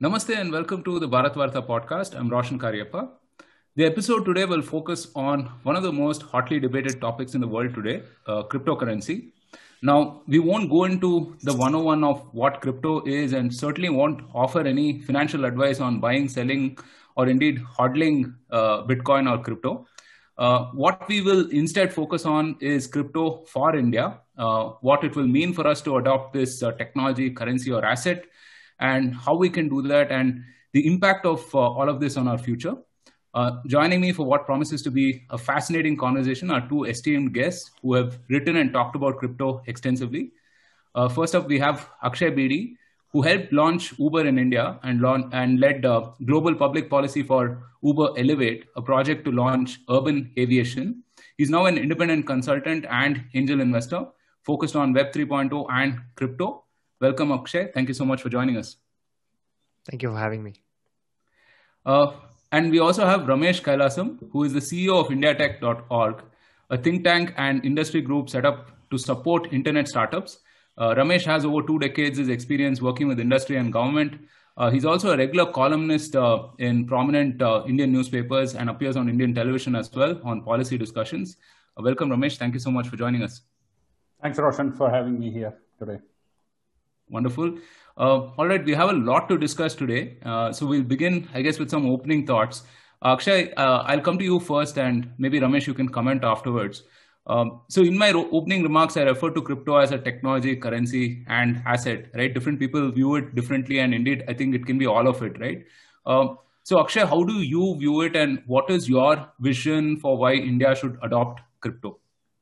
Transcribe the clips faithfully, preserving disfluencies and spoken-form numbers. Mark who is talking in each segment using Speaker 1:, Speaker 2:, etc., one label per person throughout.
Speaker 1: Namaste and welcome to the Bharat Vartha podcast. I'm Roshan Karyappa. The episode today will focus on one of the most hotly debated topics in the world today, uh, cryptocurrency. Now, we won't go into the one oh one of what crypto is and certainly won't offer any financial advice on buying, selling, or indeed hodling uh, Bitcoin or crypto. Uh, what we will instead focus on is crypto for India, uh, what it will mean for us to adopt this uh, technology, currency, or asset, and how we can do that, and the impact of uh, all of this on our future. Uh, joining me for what promises to be a fascinating conversation are two esteemed guests who have written and talked about crypto extensively. Uh, first up, we have Akshay Bedi, who helped launch Uber in India and, launch, and led uh, global public policy for Uber Elevate, a project to launch urban aviation. He's now an independent consultant and angel investor focused on Web three point oh and crypto. Welcome, Akshay. Thank you so much for joining us.
Speaker 2: Thank you for having me.
Speaker 1: Uh, and we also have Ramesh Kailasam, who is the C E O of India Tech dot org, a think tank and industry group set up to support internet startups. Uh, Ramesh has over two decades of experience working with industry and government. Uh, he's also a regular columnist uh, in prominent uh, Indian newspapers and appears on Indian television as well on policy discussions. Uh, welcome, Ramesh. Thank you so much for joining us.
Speaker 3: Thanks, Roshan, for having me here today.
Speaker 1: Wonderful. Uh, all right, we have a lot to discuss today. Uh, so we'll begin, I guess, with some opening thoughts. Uh, Akshay, uh, I'll come to you first, and maybe Ramesh, you can comment afterwards. Um, so in my ro- opening remarks, I refer to crypto as a technology, currency, and asset, right? Different people view it differently, and indeed, I think it can be all of it, right? Um, so Akshay, how do you view it, and what is your vision for why India should adopt crypto?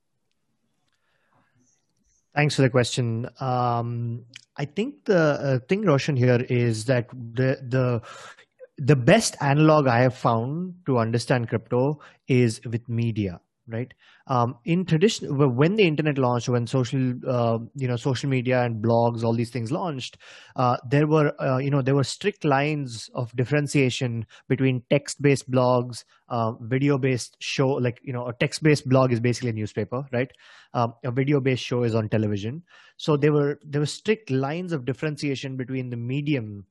Speaker 2: Thanks for the question. Um, I think the uh, thing, Roshan, here is that the the the best analog I have found to understand crypto is with media, right? Um, in tradition, when the internet launched, when social, uh, you know, social media and blogs, all these things launched, uh, there were, uh, you know, there were strict lines of differentiation between text-based blogs, uh, video-based show. Like, you know, a text-based blog is basically a newspaper, right? Um, a video-based show is on television. So there were there were strict lines of differentiation between the medium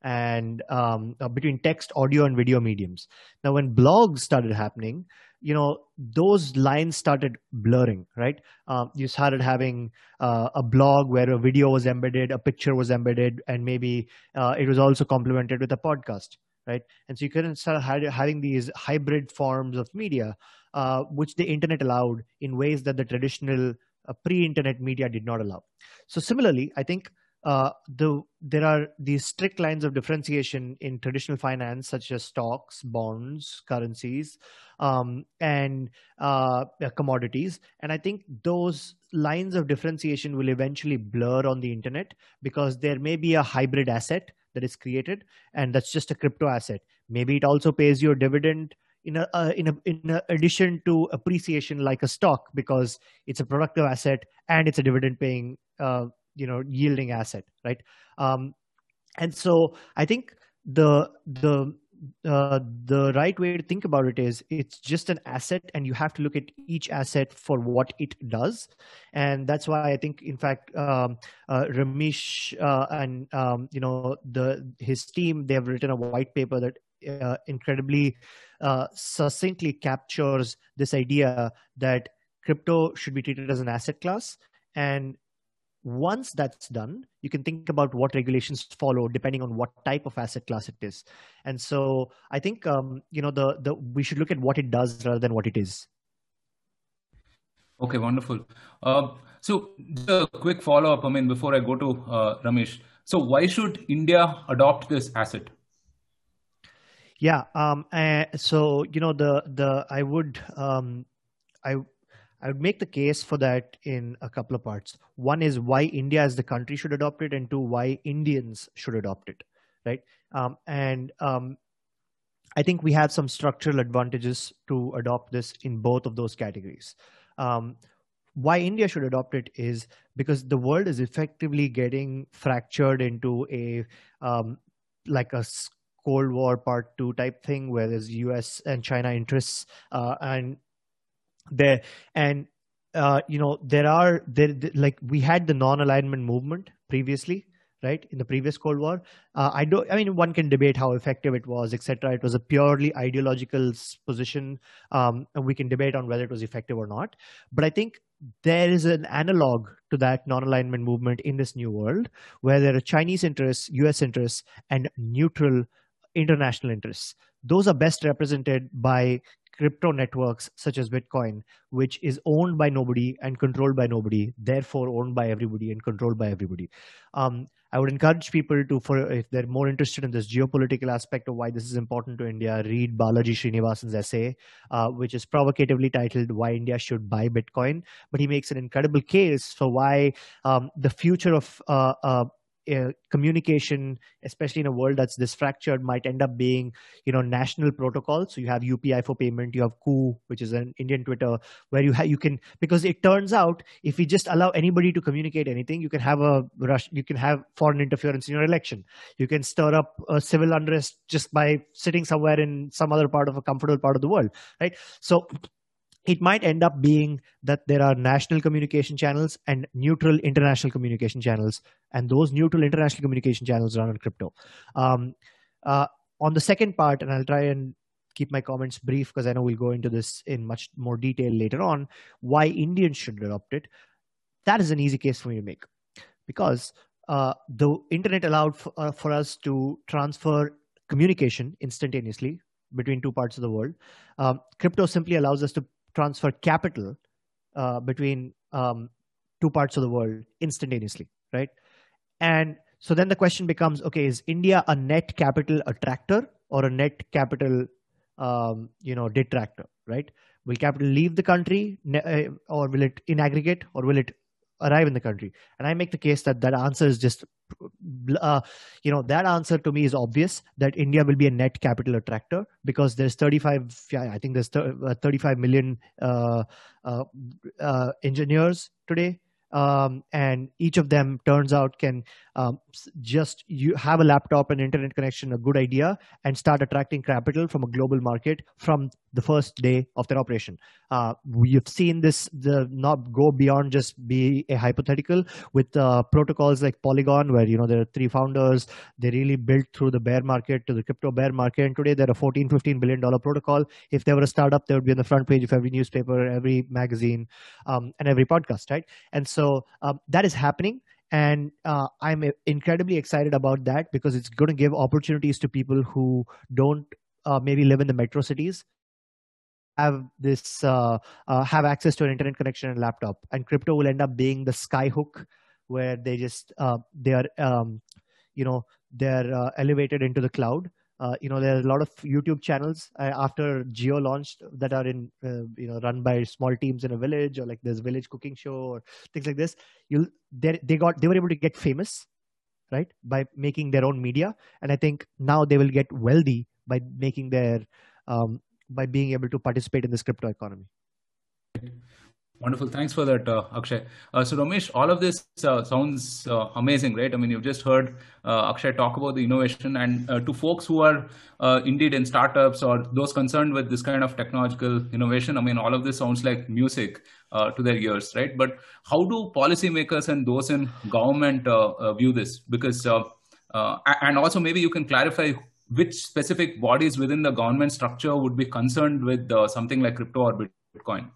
Speaker 2: and um, uh, between text, audio, and video mediums. Now, when blogs started happening, you know, those lines started blurring, right? Um, you started having uh, a blog where a video was embedded, a picture was embedded, and maybe uh, it was also complemented with a podcast, right? And so you couldn't start having these hybrid forms of media, uh, which the internet allowed in ways that the traditional uh, pre-internet media did not allow. So similarly, I think Uh, the there are these strict lines of differentiation in traditional finance, such as stocks, bonds, currencies, um, and uh, commodities. And I think those lines of differentiation will eventually blur on the internet because there may be a hybrid asset that is created, and that's just a crypto asset. Maybe it also pays you a dividend in a, uh, in a in a addition to appreciation like a stock, because it's a productive asset and it's a dividend paying uh, you know yielding asset, right? Um, and so I think the the uh, the right way to think about it is it's just an asset, and you have to look at each asset for what it does. And that's why I think, in fact, um, uh, Ramesh uh, and um, you know the his team, they have written a white paper that uh, incredibly uh, succinctly captures this idea that crypto should be treated as an asset class. And once that's done, you can think about what regulations follow depending on what type of asset class it is. And so I think um, you know the the we should look at what it does rather than what it is.
Speaker 1: Okay, wonderful. Uh, so just a quick follow-up, I mean, before I go to uh, Ramesh. So why should India adopt this asset?
Speaker 2: Yeah. Um, uh, so you know the the I would um, I. I would make the case for that in a couple of parts. One is why India as the country should adopt it, and two, why Indians should adopt it, right? Um, and um, I think we have some structural advantages to adopt this in both of those categories. Um, why India should adopt it is because the world is effectively getting fractured into a um, like a Cold War Part Two type thing, where there's U S and China interests, uh, and there and uh, you know there are there like we had the non-alignment movement previously, right? In the previous Cold War, uh, I don't. I mean, one can debate how effective it was, et cetera. It was a purely ideological position, um, and we can debate on whether it was effective or not. But I think there is an analog to that non-alignment movement in this new world, where there are Chinese interests, U S interests, and neutral international interests. Those are best represented by crypto networks such as Bitcoin, which is owned by nobody and controlled by nobody, therefore owned by everybody and controlled by everybody. Um, I would encourage people to, for if they're more interested in this geopolitical aspect of why this is important to India, read Balaji Srinivasan's essay, uh, which is provocatively titled "Why India Should Buy Bitcoin." But he makes an incredible case for why um, the future of uh, uh, Uh, communication, especially in a world that's this fractured, might end up being, you know, national protocols. So you have U P I for payment, you have Koo, which is an Indian Twitter, where you have you can because it turns out if we just allow anybody to communicate anything, you can have a rush, you can have foreign interference in your election, you can stir up a civil unrest just by sitting somewhere in some other part of a comfortable part of the world, right? So it might end up being that there are national communication channels and neutral international communication channels, and those neutral international communication channels run on crypto. Um, uh, on the second part, and I'll try and keep my comments brief because I know we'll go into this in much more detail later on, why Indians should adopt it. That is an easy case for me to make, because uh, the internet allowed for, uh, for us to transfer communication instantaneously between two parts of the world. Um, crypto simply allows us to transfer capital uh, between um, two parts of the world instantaneously, right? And so then the question becomes, okay, is India a net capital attractor or a net capital, um, you know, detractor, right? Will capital leave the country, or will it in aggregate, or will it arrive in the country? And I make the case that that answer is just, uh, you know, that answer to me is obvious, that India will be a net capital attractor because there's thirty-five, I think there's thirty-five million uh, uh, uh, engineers today. Um, and each of them turns out can um, just you have a laptop and internet connection, a good idea, and start attracting capital from a global market from the first day of their operation. Uh, we've seen this the not go beyond just be a hypothetical with uh, protocols like Polygon, where you know there are three founders. They really built through the bear market to the crypto bear market, and today they're a fourteen, fifteen billion dollar protocol. If they were a startup, they would be on the front page of every newspaper, every magazine, um, and every podcast, right? And so So um, that is happening, and uh, I'm incredibly excited about that because it's going to give opportunities to people who don't uh, maybe live in the metro cities, have this uh, uh, have access to an internet connection and laptop, and crypto will end up being the skyhook where they just uh, they are um, you know they're uh, elevated into the cloud. Uh, you know, there are a lot of YouTube channels uh, after Jio launched that are in, uh, you know, run by small teams in a village, or like there's village cooking show or things like this. You, they, they got, they were able to get famous, right, by making their own media, and I think now they will get wealthy by making their, um, by being able to participate in this crypto economy.
Speaker 1: Wonderful. Thanks for that, uh, Akshay. Uh, so, Ramesh, all of this uh, sounds uh, amazing, right? I mean, you've just heard uh, Akshay talk about the innovation, and uh, to folks who are uh, indeed in startups or those concerned with this kind of technological innovation, I mean, all of this sounds like music uh, to their ears, right? But how do policymakers and those in government uh, uh, view this? Because, uh, uh, and also maybe you can clarify which specific bodies within the government structure would be concerned with uh, something like crypto or Bitcoin?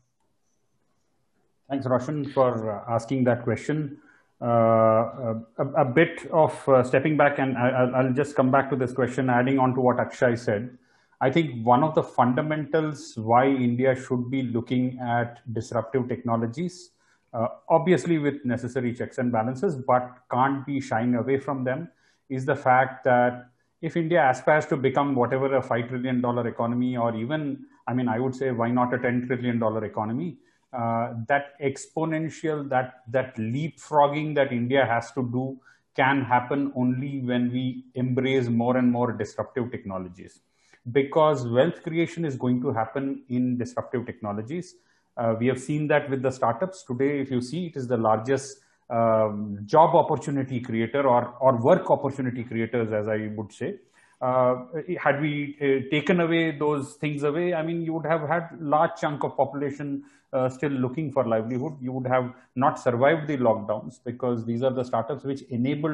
Speaker 3: Thanks, Roshan, for uh, asking that question. Uh, a, a bit of uh, stepping back, and I, I'll just come back to this question, adding on to what Akshay said. I think one of the fundamentals why India should be looking at disruptive technologies, uh, obviously with necessary checks and balances, but can't be shying away from them, is the fact that if India aspires to become whatever a five trillion dollar economy, or even, I mean, I would say, why not a ten trillion dollar economy? Uh, that exponential, that, that leapfrogging that India has to do can happen only when we embrace more and more disruptive technologies. Because wealth creation is going to happen in disruptive technologies. Uh, we have seen that with the startups. Today, if you see, it is the largest um, job opportunity creator, or, or work opportunity creators, as I would say. Uh, had we uh, taken away those things away, I mean, you would have had large chunk of population uh, still looking for livelihood. You would have not survived the lockdowns, because these are the startups which enabled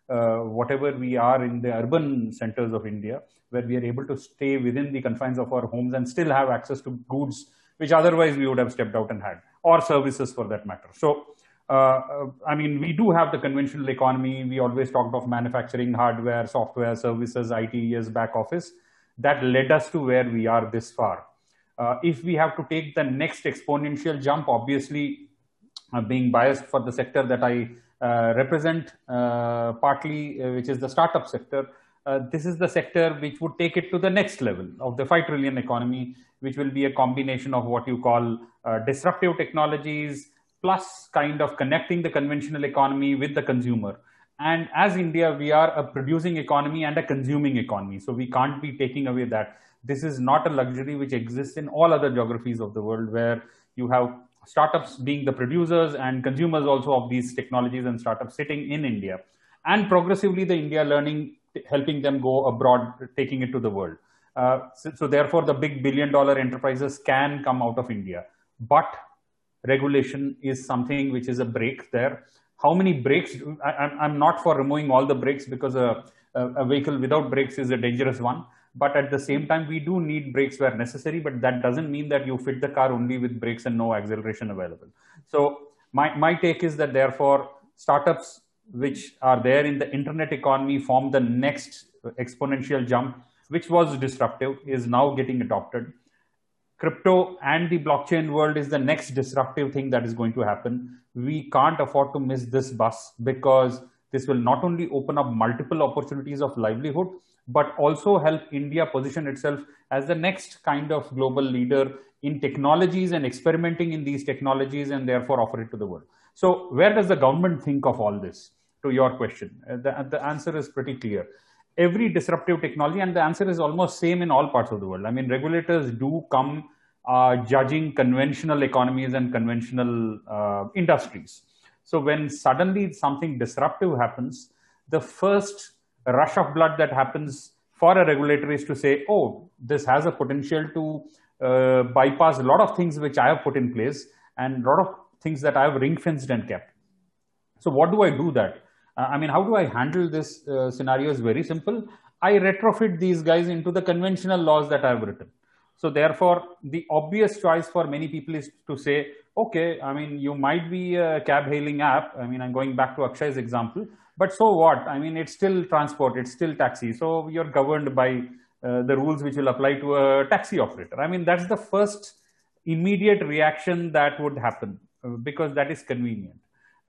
Speaker 3: uh, whatever we are in the urban centers of India, where we are able to stay within the confines of our homes and still have access to goods which otherwise we would have stepped out and had, or services for that matter. So, uh, I mean, we do have the conventional economy. We always talked of manufacturing, hardware, software, services, I T, yes, back office. That led us to where we are this far. Uh, if we have to take the next exponential jump, obviously, uh, being biased for the sector that I uh, represent, uh, partly, uh, which is the startup sector, uh, this is the sector which would take it to the next level of the five trillion economy, which will be a combination of what you call uh, disruptive technologies, plus kind of connecting the conventional economy with the consumer. And as India, we are a producing economy and a consuming economy. So we can't be taking away that. This is not a luxury which exists in all other geographies of the world, where you have startups being the producers and consumers also of these technologies and startups sitting in India. And progressively the India learning, helping them go abroad, taking it to the world. Uh, so, so therefore the big billion dollar enterprises can come out of India. But regulation is something which is a brake there. How many brakes? I, I'm not for removing all the brakes, because a, a, a vehicle without brakes is a dangerous one. But at the same time, we do need brakes where necessary, but that doesn't mean that you fit the car only with brakes and no acceleration available. So my, my take is that therefore startups which are there in the internet economy form the next exponential jump, which was disruptive, is now getting adopted. Crypto and the blockchain world is the next disruptive thing that is going to happen. We can't afford to miss this bus, because this will not only open up multiple opportunities of livelihood, but also help India position itself as the next kind of global leader in technologies and experimenting in these technologies, and therefore offer it to the world. So where does the government think of all this? To your question, the, the answer is pretty clear. Every disruptive technology, and the answer is almost same in all parts of the world. I mean, regulators do come uh, judging conventional economies and conventional uh, industries. So when suddenly something disruptive happens, the first rush of blood that happens for a regulator is to say, oh, this has a potential to uh, bypass a lot of things which I have put in place, and a lot of things that I have ring-fenced and kept. So what do I do that? I mean, how do I handle this uh, scenario is very simple. I retrofit these guys into the conventional laws that I have written. So therefore, the obvious choice for many people is to say, okay, I mean, you might be a cab hailing app. I mean, I'm going back to Akshay's example, but so what? I mean, it's still transport, it's still taxi. So you're governed by uh, the rules which will apply to a taxi operator. I mean, that's the first immediate reaction that would happen, uh, because that is convenient.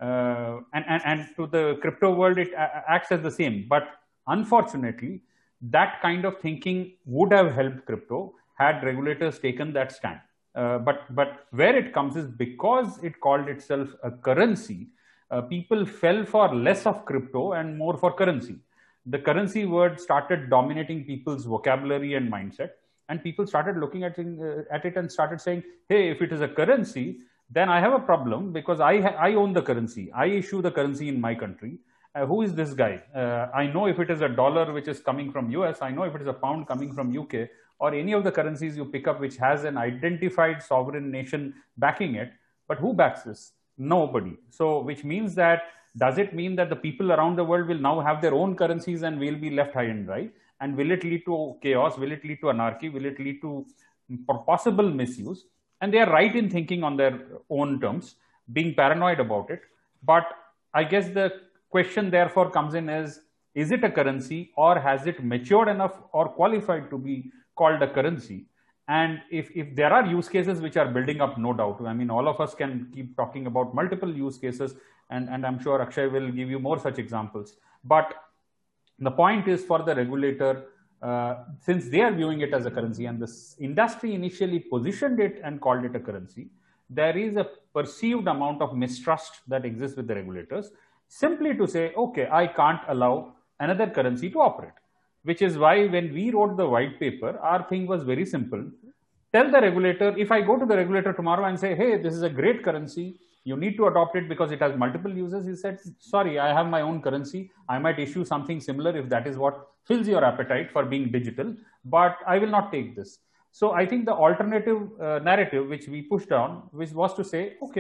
Speaker 3: Uh, and, and, and to the crypto world, it acts as the same. But unfortunately, that kind of thinking would have helped crypto had regulators taken that stand. Uh, but, but where it comes is because it called itself a currency, uh, people fell for less of crypto and more for currency. The currency word started dominating people's vocabulary and mindset. And people started looking at it, uh, at it and started saying, hey, if it is a currency, then I have a problem, because I, I own the currency. I issue the currency in my country. Uh, who is this guy? Uh, I know if it is a dollar which is coming from U S, I know if it is a pound coming from U K, or any of the currencies you pick up which has an identified sovereign nation backing it. But who backs this? Nobody. So which means that, does it mean that the people around the world will now have their own currencies and will be left high and dry? And will it lead to chaos? Will it lead to anarchy? Will it lead to possible misuse? And they are right in thinking on their own terms, being paranoid about it. But I guess the question therefore comes in is, is it a currency, or has it matured enough or qualified to be called a currency? And if, if there are use cases which are building up, no doubt. I mean, all of us can keep talking about multiple use cases, and, and I'm sure Akshay will give you more such examples. But the point is, for the regulator, Uh, since they are viewing it as a currency, and this industry initially positioned it and called it a currency, there is a perceived amount of mistrust that exists with the regulators, simply to say, okay, I can't allow another currency to operate. Which is why when we wrote the white paper, our thing was very simple. Tell the regulator, if I go to the regulator tomorrow and say, hey, this is a great currency, you need to adopt it because it has multiple uses. He said, sorry, I have my own currency. I might issue something similar if that is what fills your appetite for being digital, but I will not take this. So I think the alternative uh, narrative which we pushed down, which was to say, okay,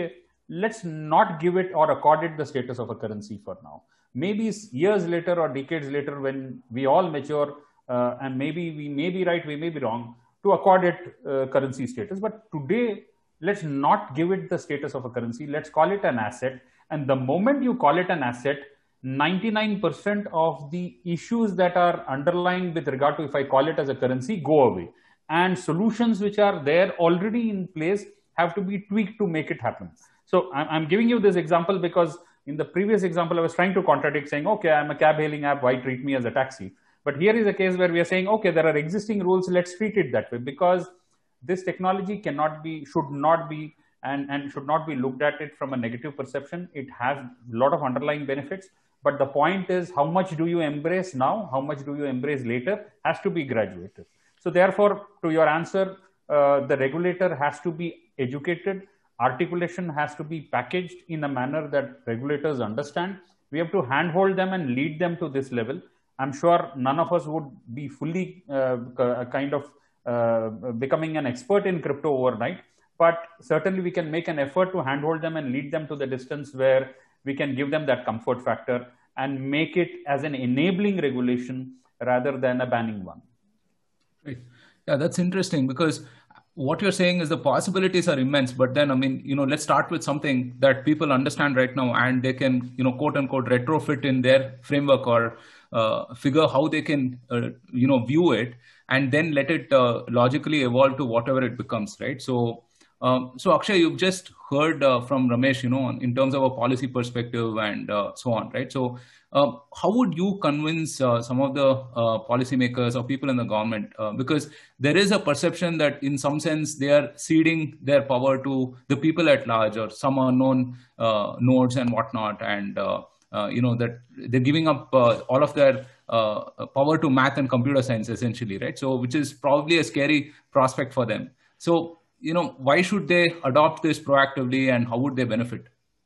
Speaker 3: let's not give it or accord it the status of a currency for now. Maybe years later or decades later, when we all mature, uh, and maybe we may be right, we may be wrong, to accord it uh, currency status. But today, let's not give it the status of a currency. Let's call it an asset. And the moment you call it an asset, ninety-nine percent of the issues that are underlying with regard to if I call it as a currency go away. And solutions which are there already in place have to be tweaked to make it happen. So I'm giving you this example because in the previous example, I was trying to contradict saying, okay, I'm a cab hailing app, why treat me as a taxi? But here is a case where we are saying, okay, there are existing rules, let's treat it that way, because this technology cannot be, should not be, and, and should not be looked at it from a negative perception. It has a lot of underlying benefits. But the point is, how much do you embrace now? How much do you embrace later? Has to be graduated. So therefore, to your answer, uh, the regulator has to be educated. Articulation has to be packaged in a manner that regulators understand. We have to handhold them and lead them to this level. I'm sure none of us would be fully uh, kind of uh, becoming an expert in crypto overnight, but certainly we can make an effort to handhold them and lead them to the distance where we can give them that comfort factor and make it as an enabling regulation rather than a banning one.
Speaker 1: Right. Yeah, that's interesting because what you're saying is the possibilities are immense, but then, I mean, you know, let's start with something that people understand right now and they can, you know, quote unquote, retrofit in their framework or uh, figure how they can, uh, you know, view it and then let it uh, logically evolve to whatever it becomes, right? So, Um, so Akshay, you've just heard uh, from Ramesh, you know, in terms of a policy perspective and uh, so on, right? So uh, how would you convince uh, some of the uh, policymakers or people in the government? Uh, because there is a perception that in some sense they are ceding their power to the people at large or some unknown uh, nodes and whatnot. And, uh, uh, you know, that they're giving up uh, all of their uh, power to math and computer science essentially, right? So which is probably a scary prospect for them. So you know, why should they adopt this proactively and how would they benefit?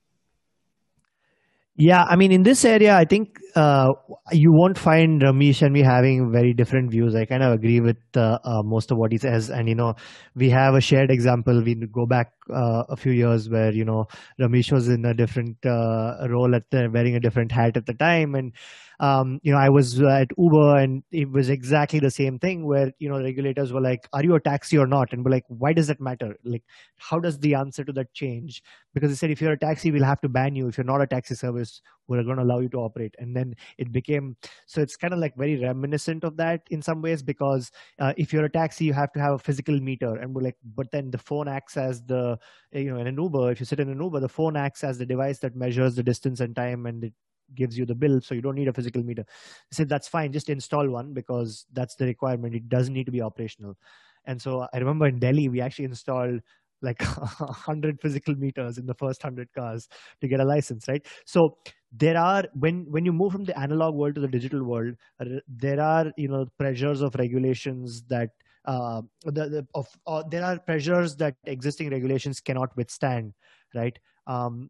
Speaker 2: Yeah, I mean, in this area, I think uh, you won't find Ramesh and me having very different views. I kind of agree with uh, uh, most of what he says. And, you know, we have a shared example. We go back uh, a few years where, you know, Ramesh was in a different uh, role at the, wearing a different hat at the time. And, um, you know, I was at Uber and it was exactly the same thing where, you know, regulators were like, are you a taxi or not? And we're like, why does that matter? Like, how does the answer to that change? Because they said, if you're a taxi, we'll have to ban you. If you're not a taxi service, we're going to allow you to operate. And then it became, so it's kind of like very reminiscent of that in some ways, because uh, if you're a taxi, you have to have a physical meter. And we're like, but then the phone acts as the, you know, in an Uber, if you sit in an Uber, the phone acts as the device that measures the distance and time and it gives you the bill. So you don't need a physical meter. I said, that's fine. Just install one because that's the requirement. It doesn't need to be operational. And so I remember in Delhi, we actually installed like one hundred physical meters in the first one hundred cars to get a license, right? So there are, when when you move from the analog world to the digital world, uh, there are, you know, pressures of regulations that, uh, the, the, of uh, there are pressures that existing regulations cannot withstand, right? Um,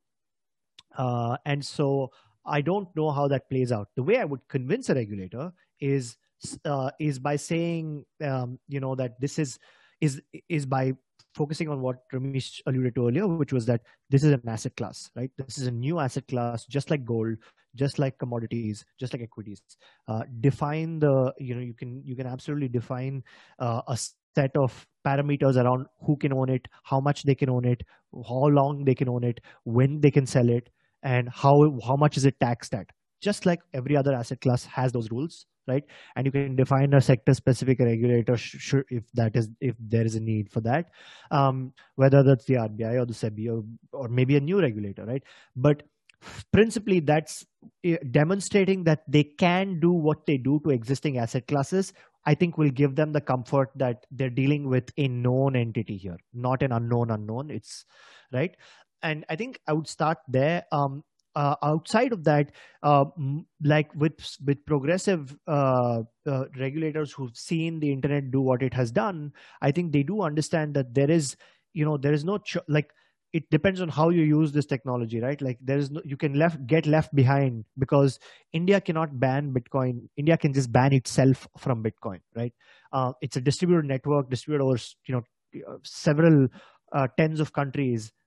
Speaker 2: uh, and so I don't know how that plays out. The way I would convince a regulator is uh, is by saying, um, you know, that this is is is by focusing on what Ramesh alluded to earlier, which was that this is an asset class, right? This is a new asset class, just like gold, just like commodities, just like equities. Uh, define the, you know, you can you can absolutely define uh, a set of parameters around who can own it, how much they can own it, how long they can own it, when they can sell it, and how how much is it taxed at. Just like every other asset class has those rules, right? And you can define a sector-specific regulator sh- if that is if there is a need for that, um, whether that's the R B I or the SEBI or or maybe a new regulator, right? But principally, that's demonstrating that they can do what they do to existing asset classes. I think will give them the comfort that they're dealing with a known entity here, not an unknown unknown. It's right, and I think I would start there. Um, Uh, outside of that, uh, like with with progressive uh, uh, regulators who've seen the internet do what it has done, I think they do understand that there is, you know, there is no ch- like it depends on how you use this technology, right? Like there is no, you can left get left behind because India cannot ban Bitcoin. India can just ban itself from Bitcoin, right? Uh, it's a distributed network, distributed over, you know, several uh, tens of countries.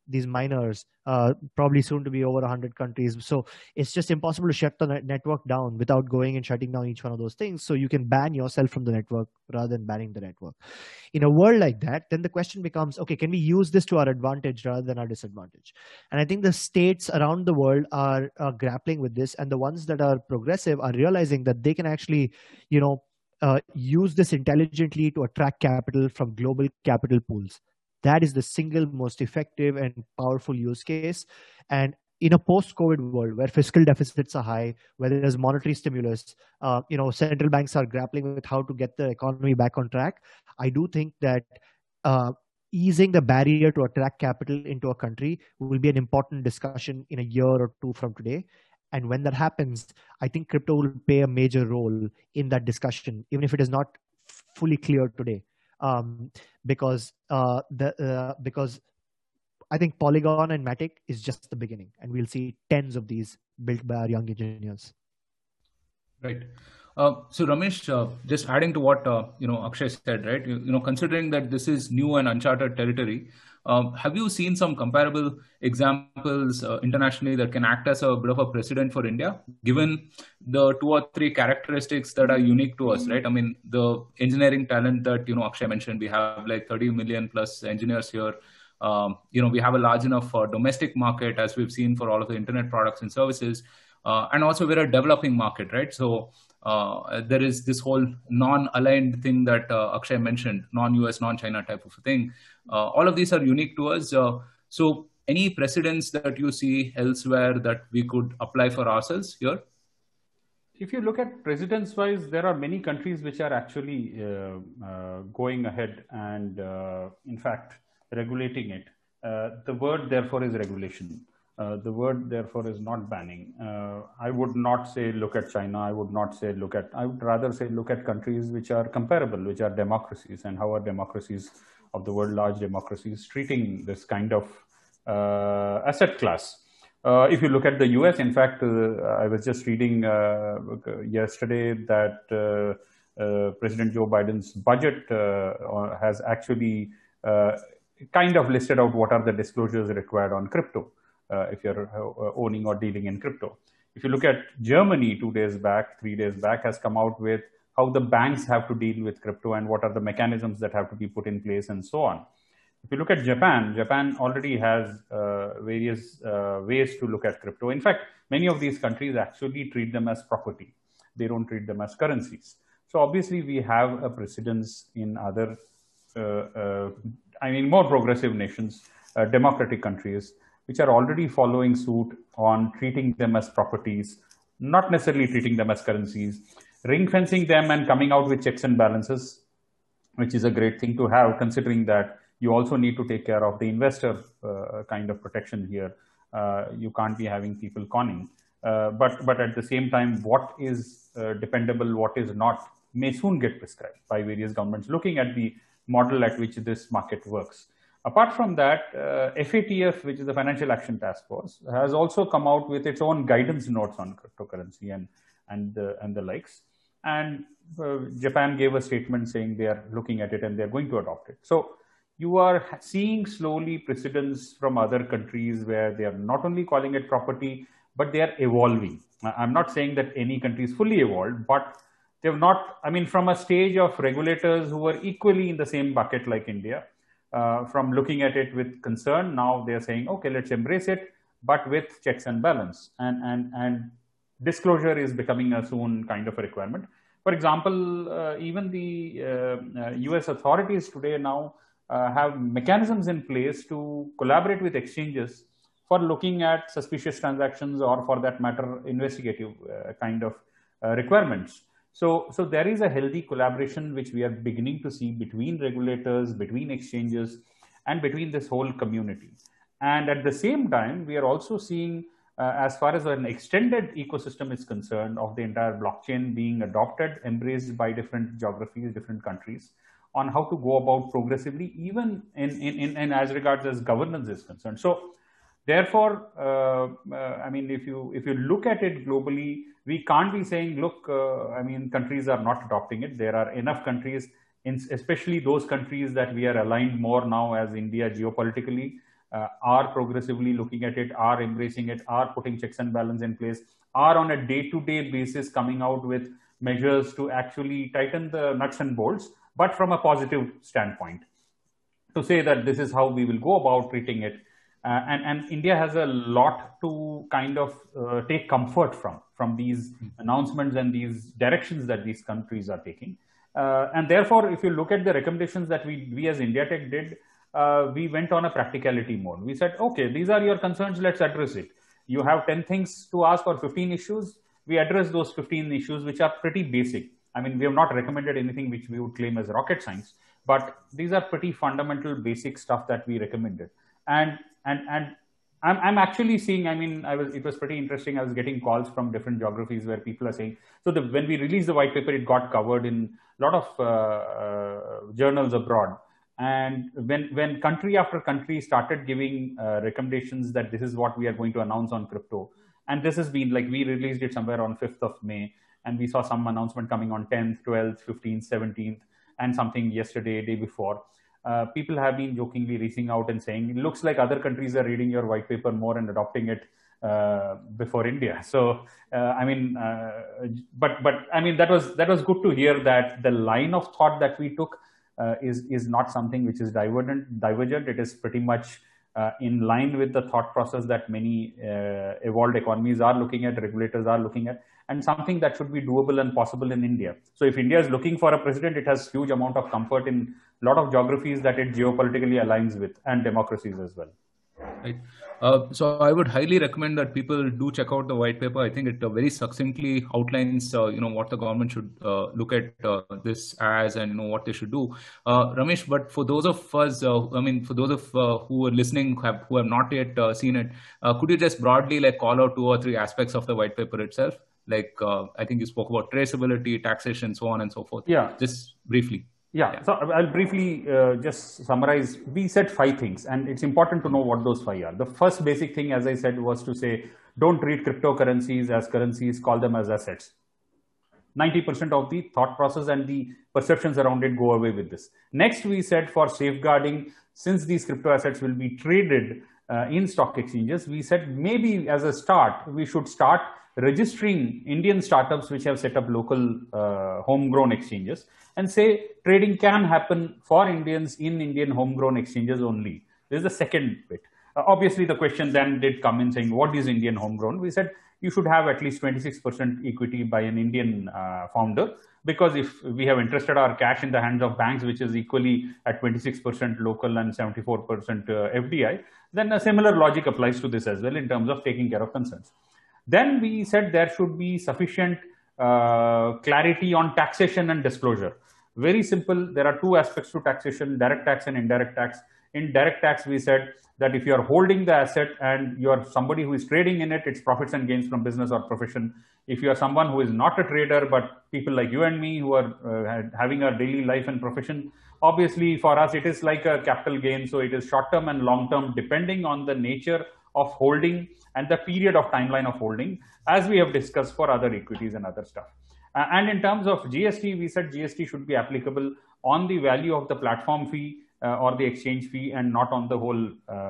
Speaker 2: these miners, uh, probably soon to be over one hundred countries. So it's just impossible to shut the network down without going and shutting down each one of those things. So you can ban yourself from the network rather than banning the network. In a world like that, then the question becomes, okay, can we use this to our advantage rather than our disadvantage? And I think the states around the world are, are grappling with this, and the ones that are progressive are realizing that they can actually, you know, uh, use this intelligently to attract capital from global capital pools. That is the single most effective and powerful use case. And in a post-COVID world where fiscal deficits are high, where there's monetary stimulus, uh, you know, central banks are grappling with how to get the economy back on track. I do think that uh, easing the barrier to attract capital into a country will be an important discussion in a year or two from today. And when that happens, I think crypto will play a major role in that discussion, even if it is not fully clear today. Um, because uh, the uh, because I think Polygon and Matic is just the beginning, and we'll see tens of these built by our young engineers.
Speaker 1: Right. Uh, so Ramesh, uh, just adding to what uh, you know Akshay said, right? You, you know, considering that this is new and uncharted territory, um, have you seen some comparable examples uh, internationally that can act as a bit of a precedent for India, given the two or three characteristics that are unique to us, right? I mean, the engineering talent that you know Akshay mentioned, we have like thirty million plus engineers here. Um, you know, we have a large enough uh, domestic market, as we've seen for all of the internet products and services. Uh, and also we're a developing market, right? So uh, there is this whole non-aligned thing that uh, Akshay mentioned, non-U S, non-China type of a thing. Uh, all of these are unique to us. Uh, so any precedents that you see elsewhere that we could apply for ourselves here?
Speaker 3: If you look at precedents-wise, there are many countries which are actually uh, uh, going ahead and, uh, in fact, regulating it. Uh, the word, therefore, is regulation. Uh, the word, therefore, is not banning. Uh, I would not say look at China. I would not say look at, I would rather say look at countries which are comparable, which are democracies, and how are democracies of the world, large democracies, treating this kind of uh, asset class. Uh, if you look at the U S, in fact, uh, I was just reading uh, yesterday that uh, uh, President Joe Biden's budget uh, has actually uh, kind of listed out what are the disclosures required on crypto. Uh, if you're uh, owning or dealing in crypto. If you look at Germany, two days back, three days back, has come out with how the banks have to deal with crypto and what are the mechanisms that have to be put in place and so on. If you look at Japan, Japan already has uh, various uh, ways to look at crypto. In fact, many of these countries actually treat them as property. They don't treat them as currencies. So obviously we have a precedence in other, uh, uh, I mean, more progressive nations, uh, democratic countries, which are already following suit on treating them as properties, not necessarily treating them as currencies, ring fencing them and coming out with checks and balances, which is a great thing to have, considering that you also need to take care of the investor uh, kind of protection here. Uh, you can't be having people conning. Uh, but, but at the same time, what is uh, dependable, what is not, may soon get prescribed by various governments, looking at the model at which this market works. Apart from that, uh, F A T F, which is the Financial Action Task Force, has also come out with its own guidance notes on cryptocurrency and and uh, and the likes. And uh, Japan gave a statement saying they are looking at it and they are going to adopt it. So you are seeing slowly precedents from other countries where they are not only calling it property, but they are evolving. I'm not saying that any country is fully evolved, but they have not. I mean, from a stage of regulators who were equally in the same bucket like India. Uh, from looking at it with concern, now they're saying, okay, let's embrace it, but with checks and balance. And, and, and disclosure is becoming a soon kind of a requirement. For example, uh, even the uh, uh, U S authorities today now uh, have mechanisms in place to collaborate with exchanges for looking at suspicious transactions or, for that matter, investigative uh, kind of uh, requirements. So, so there is a healthy collaboration which we are beginning to see between regulators, between exchanges, and between this whole community. And at the same time, we are also seeing, uh, as far as an extended ecosystem is concerned, of the entire blockchain being adopted, embraced by different geographies, different countries, on how to go about progressively, even in, in, in, in as regards as governance is concerned. So, therefore, uh, uh, I mean, if you if you look at it globally, we can't be saying, look, uh, I mean, countries are not adopting it. There are enough countries, in, especially those countries that we are aligned more now as India geopolitically, uh, are progressively looking at it, are embracing it, are putting checks and balance in place, are on a day-to-day basis coming out with measures to actually tighten the nuts and bolts, but from a positive standpoint, to say that this is how we will go about treating it. Uh, and, and India has a lot to kind of uh, take comfort from, from these announcements and these directions that these countries are taking. Uh, and therefore, if you look at the recommendations that we, we as India Tech did, uh, we went on a practicality mode. We said, okay, these are your concerns, let's address it. You have ten things to ask or fifteen issues. We address those fifteen issues, which are pretty basic. I mean, we have not recommended anything which we would claim as rocket science, but these are pretty fundamental, basic stuff that we recommended. And and and I'm I'm actually seeing. I mean, I was it was pretty interesting. I was getting calls from different geographies where people are saying. So the, when we released the white paper, it got covered in a lot of uh, uh, journals abroad. And when when country after country started giving uh, recommendations that this is what we are going to announce on crypto, and this has been like we released it somewhere on fifth of May, and we saw some announcement coming on tenth, twelfth, fifteenth, seventeenth, and something yesterday, day before. Uh, people have been jokingly reaching out and saying, it looks like other countries are reading your white paper more and adopting it uh, before India. So, uh, I mean, uh, but but I mean, that was that was good to hear that the line of thought that we took uh, is is not something which is divergent. Divergent. It is pretty much uh, in line with the thought process that many uh, evolved economies are looking at, regulators are looking at, and something that should be doable and possible in India. So, if India is looking for a president, it has huge amount of comfort in a lot of geographies that it geopolitically aligns with, and democracies as well.
Speaker 1: Right. Uh, so I would highly recommend that people do check out the white paper. I think it uh, very succinctly outlines, uh, you know, what the government should uh, look at uh, this as, and you know what they should do. Uh, Ramesh, but for those of us, uh, I mean, for those of uh, who are listening, who have, who have not yet uh, seen it, uh, could you just broadly like call out two or three aspects of the white paper itself? Like uh, I think you spoke about traceability, taxation, so on and so forth.
Speaker 3: Yeah.
Speaker 1: Just briefly.
Speaker 3: Yeah, yeah. So I'll briefly uh, just summarize. We said five things, and it's important to know what those five are. The first basic thing, as I said, was to say, don't treat cryptocurrencies as currencies, call them as assets. ninety percent of the thought process and the perceptions around it go away with this. Next, we said for safeguarding, since these crypto assets will be traded uh, in stock exchanges, we said maybe as a start, we should start registering Indian startups which have set up local uh, homegrown exchanges, and say trading can happen for Indians in Indian homegrown exchanges only. This is the second bit. Uh, obviously, the question then did come in saying, what is Indian homegrown? We said you should have at least twenty-six percent equity by an Indian uh, founder, because if we have entrusted our cash in the hands of banks, which is equally at twenty-six percent local and seventy-four percent uh, F D I, then a similar logic applies to this as well in terms of taking care of concerns. Then we said there should be sufficient uh, clarity on taxation and disclosure. Very simple. There are two aspects to taxation, direct tax and indirect tax. In direct tax, we said that if you are holding the asset and you are somebody who is trading in it, it's profits and gains from business or profession. If you are someone who is not a trader, but people like you and me who are uh, having a daily life and profession, obviously for us, it is like a capital gain. So it is short-term and long-term, depending on the nature of holding and the period of timeline of holding, as we have discussed for other equities and other stuff. Uh, and in terms of G S T, we said G S T should be applicable on the value of the platform fee uh, or the exchange fee, and not on the whole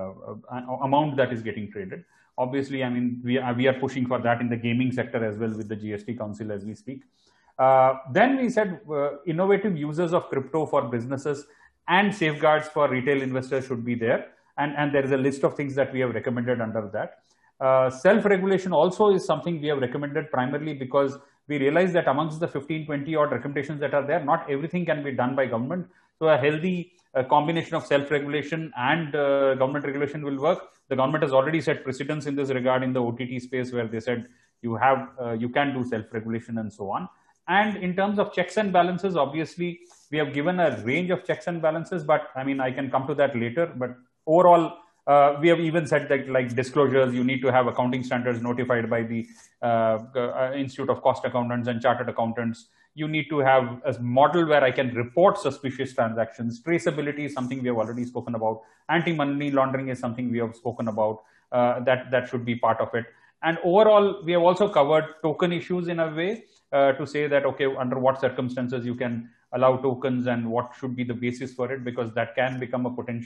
Speaker 3: uh, amount that is getting traded. Obviously, I mean, we are, we are pushing for that in the gaming sector as well with the G S T Council as we speak. Uh, then we said uh, innovative uses of crypto for businesses and safeguards for retail investors should be there. And, and there is a list of things that we have recommended under that. Uh, self-regulation also is something we have recommended primarily because we realize that amongst the fifteen, twenty odd recommendations that are there, not everything can be done by government. So a healthy uh, combination of self-regulation and uh, government regulation will work. The government has already set precedents in this regard in the O T T space, where they said you have, uh, you can do self-regulation and so on. And in terms of checks and balances, obviously we have given a range of checks and balances, but I mean, I can come to that later, but overall, uh, we have even said that like disclosures, you need to have accounting standards notified by the uh, uh, Institute of Cost Accountants and Chartered Accountants. You need to have a model where I can report suspicious transactions. Traceability is something we have already spoken about. Anti-money laundering is something we have spoken about. Uh, that, that should be part of it. And overall, we have also covered token issues in a way uh, to say that, okay, under what circumstances you can allow tokens and what should be the basis for it, because that can become a potential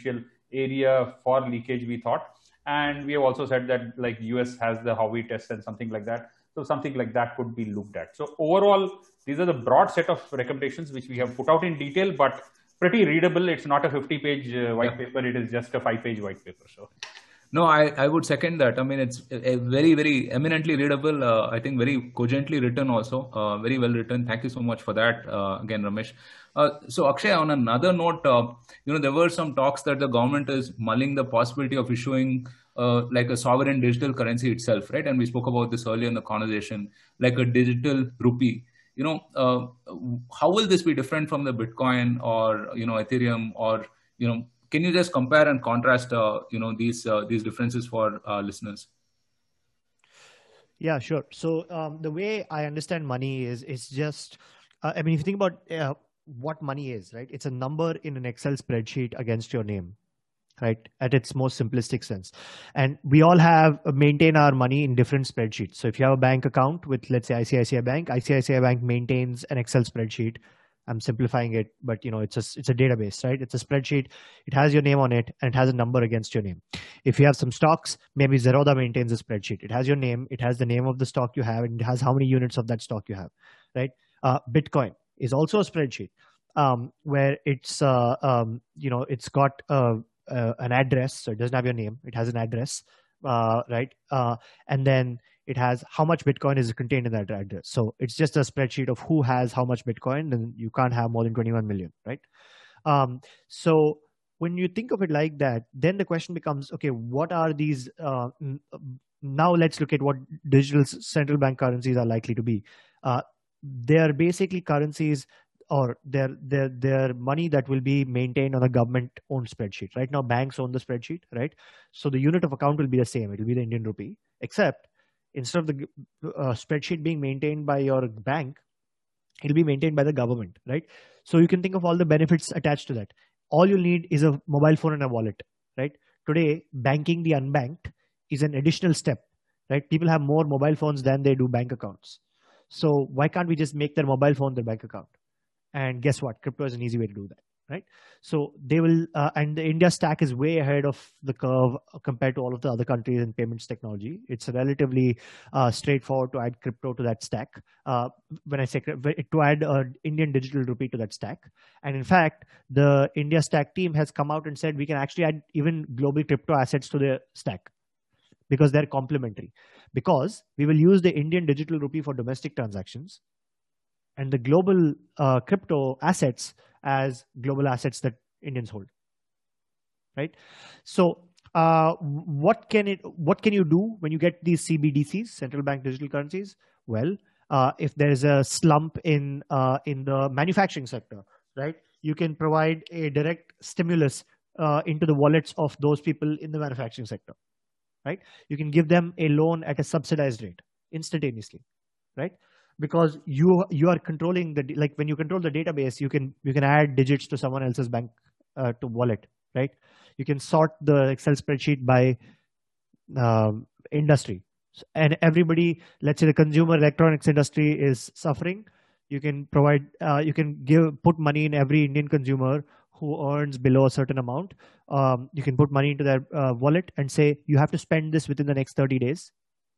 Speaker 3: area for leakage, we thought. And we have also said that like U S has the Howey test and something like that. So something like that could be looked at. So overall, these are the broad set of recommendations which we have put out in detail, but pretty readable. It's not a fifty page uh, white yeah. paper. It is just a five page white paper. So.
Speaker 1: No, I, I would second that. I mean, it's a very, very eminently readable. Uh, I think very cogently written also. Uh, very well written. Thank you so much for that. Uh, again, Ramesh. Uh, so Akshay, on another note, uh, you know, there were some talks that the government is mulling the possibility of issuing uh, like a sovereign digital currency itself, right? And we spoke about this earlier in the conversation, like a digital rupee. You know, uh, how will this be different from the Bitcoin or, you know, Ethereum or, you know, can you just compare and contrast, uh, you know, these uh, these differences for uh, listeners?
Speaker 2: Yeah, sure. So um, the way I understand money is, it's just, uh, I mean, if you think about uh, what money is, right? It's a number in an Excel spreadsheet against your name, right? At its most simplistic sense. And we all have uh, maintain our money in different spreadsheets. So if you have a bank account with, let's say, I C I C I Bank, I C I C I Bank maintains an Excel spreadsheet. I'm simplifying it, but you know, it's a, it's a database, right? It's a spreadsheet. It has your name on it and it has a number against your name. If you have some stocks, maybe Zerodha maintains a spreadsheet. It has your name, it has the name of the stock you have, and it has how many units of that stock you have, right? Uh, Bitcoin is also a spreadsheet um, where it's, uh, um, you know, it's got uh, uh, an address. So it doesn't have your name. It has an address, uh, right? Uh, and then it has how much Bitcoin is contained in that address. So it's just a spreadsheet of who has how much Bitcoin, and you can't have more than twenty-one million, right? Um, so when you think of it like that, then the question becomes, okay, what are these? Uh, now let's look at what digital central bank currencies are likely to be. Uh, they are basically currencies, or they're, they're, they're money that will be maintained on a government-owned spreadsheet. Right now, banks own the spreadsheet, right? So the unit of account will be the same. It will be the Indian rupee, except instead of the uh, spreadsheet being maintained by your bank, it'll be maintained by the government, right? So you can think of all the benefits attached to that. All you need is a mobile phone and a wallet, right? Today, banking the unbanked is an additional step, right? People have more mobile phones than they do bank accounts. So why can't we just make their mobile phone their bank account? And guess what? Crypto is an easy way to do that, right? So they will, uh, and the India stack is way ahead of the curve compared to all of the other countries in payments technology. It's relatively uh, straightforward to add crypto to that stack. Uh, when I say to add an Indian digital rupee to that stack. And in fact, the India stack team has come out and said we can actually add even global crypto assets to the stack because they're complementary. Because we will use the Indian digital rupee for domestic transactions and the global uh, crypto assets as global assets that Indians hold, right? So uh, what can it? What can you do when you get these C B D Cs, central bank digital currencies? Well, uh, if there is a slump in uh, in the manufacturing sector, right, you can provide a direct stimulus uh, into the wallets of those people in the manufacturing sector, right? You can give them a loan at a subsidized rate instantaneously, right? Because you you are controlling the, like when you control the database, you can you can add digits to someone else's bank uh, to wallet, right? You can sort the Excel spreadsheet by um, industry, and everybody, let's say the consumer electronics industry is suffering. You can provide uh, you can give put money in every Indian consumer who earns below a certain amount. Um, you can put money into their uh, wallet and say you have to spend this within the next thirty days,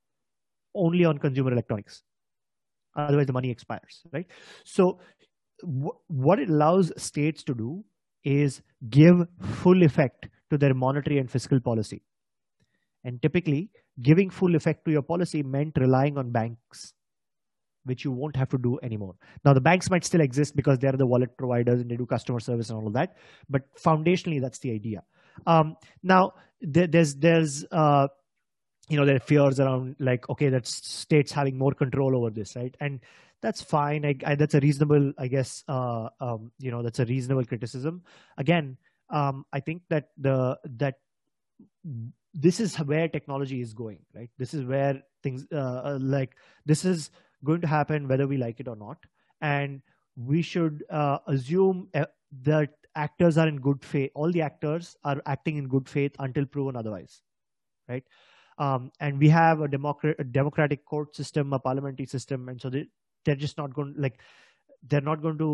Speaker 2: only on consumer electronics. Otherwise, the money expires, right? So w- what it allows states to do is give full effect to their monetary and fiscal policy. And typically, giving full effect to your policy meant relying on banks, which you won't have to do anymore. Now, the banks might still exist because they're the wallet providers and they do customer service and all of that. But foundationally, that's the idea. Um, now, there, there's there's uh, you know, there are fears around like, okay, that's states having more control over this, right? And that's fine. I, I, that's a reasonable, I guess, uh, um, you know, that's a reasonable criticism. Again, um, I think that the that this is where technology is going, right? This is where things uh, like this is going to happen whether we like it or not. And we should uh, assume uh, that actors are in good faith. All the actors are acting in good faith until proven otherwise, right? Um, and we have a, democrat, a democratic court system, a parliamentary system, and so they, they're just not going like they're not going to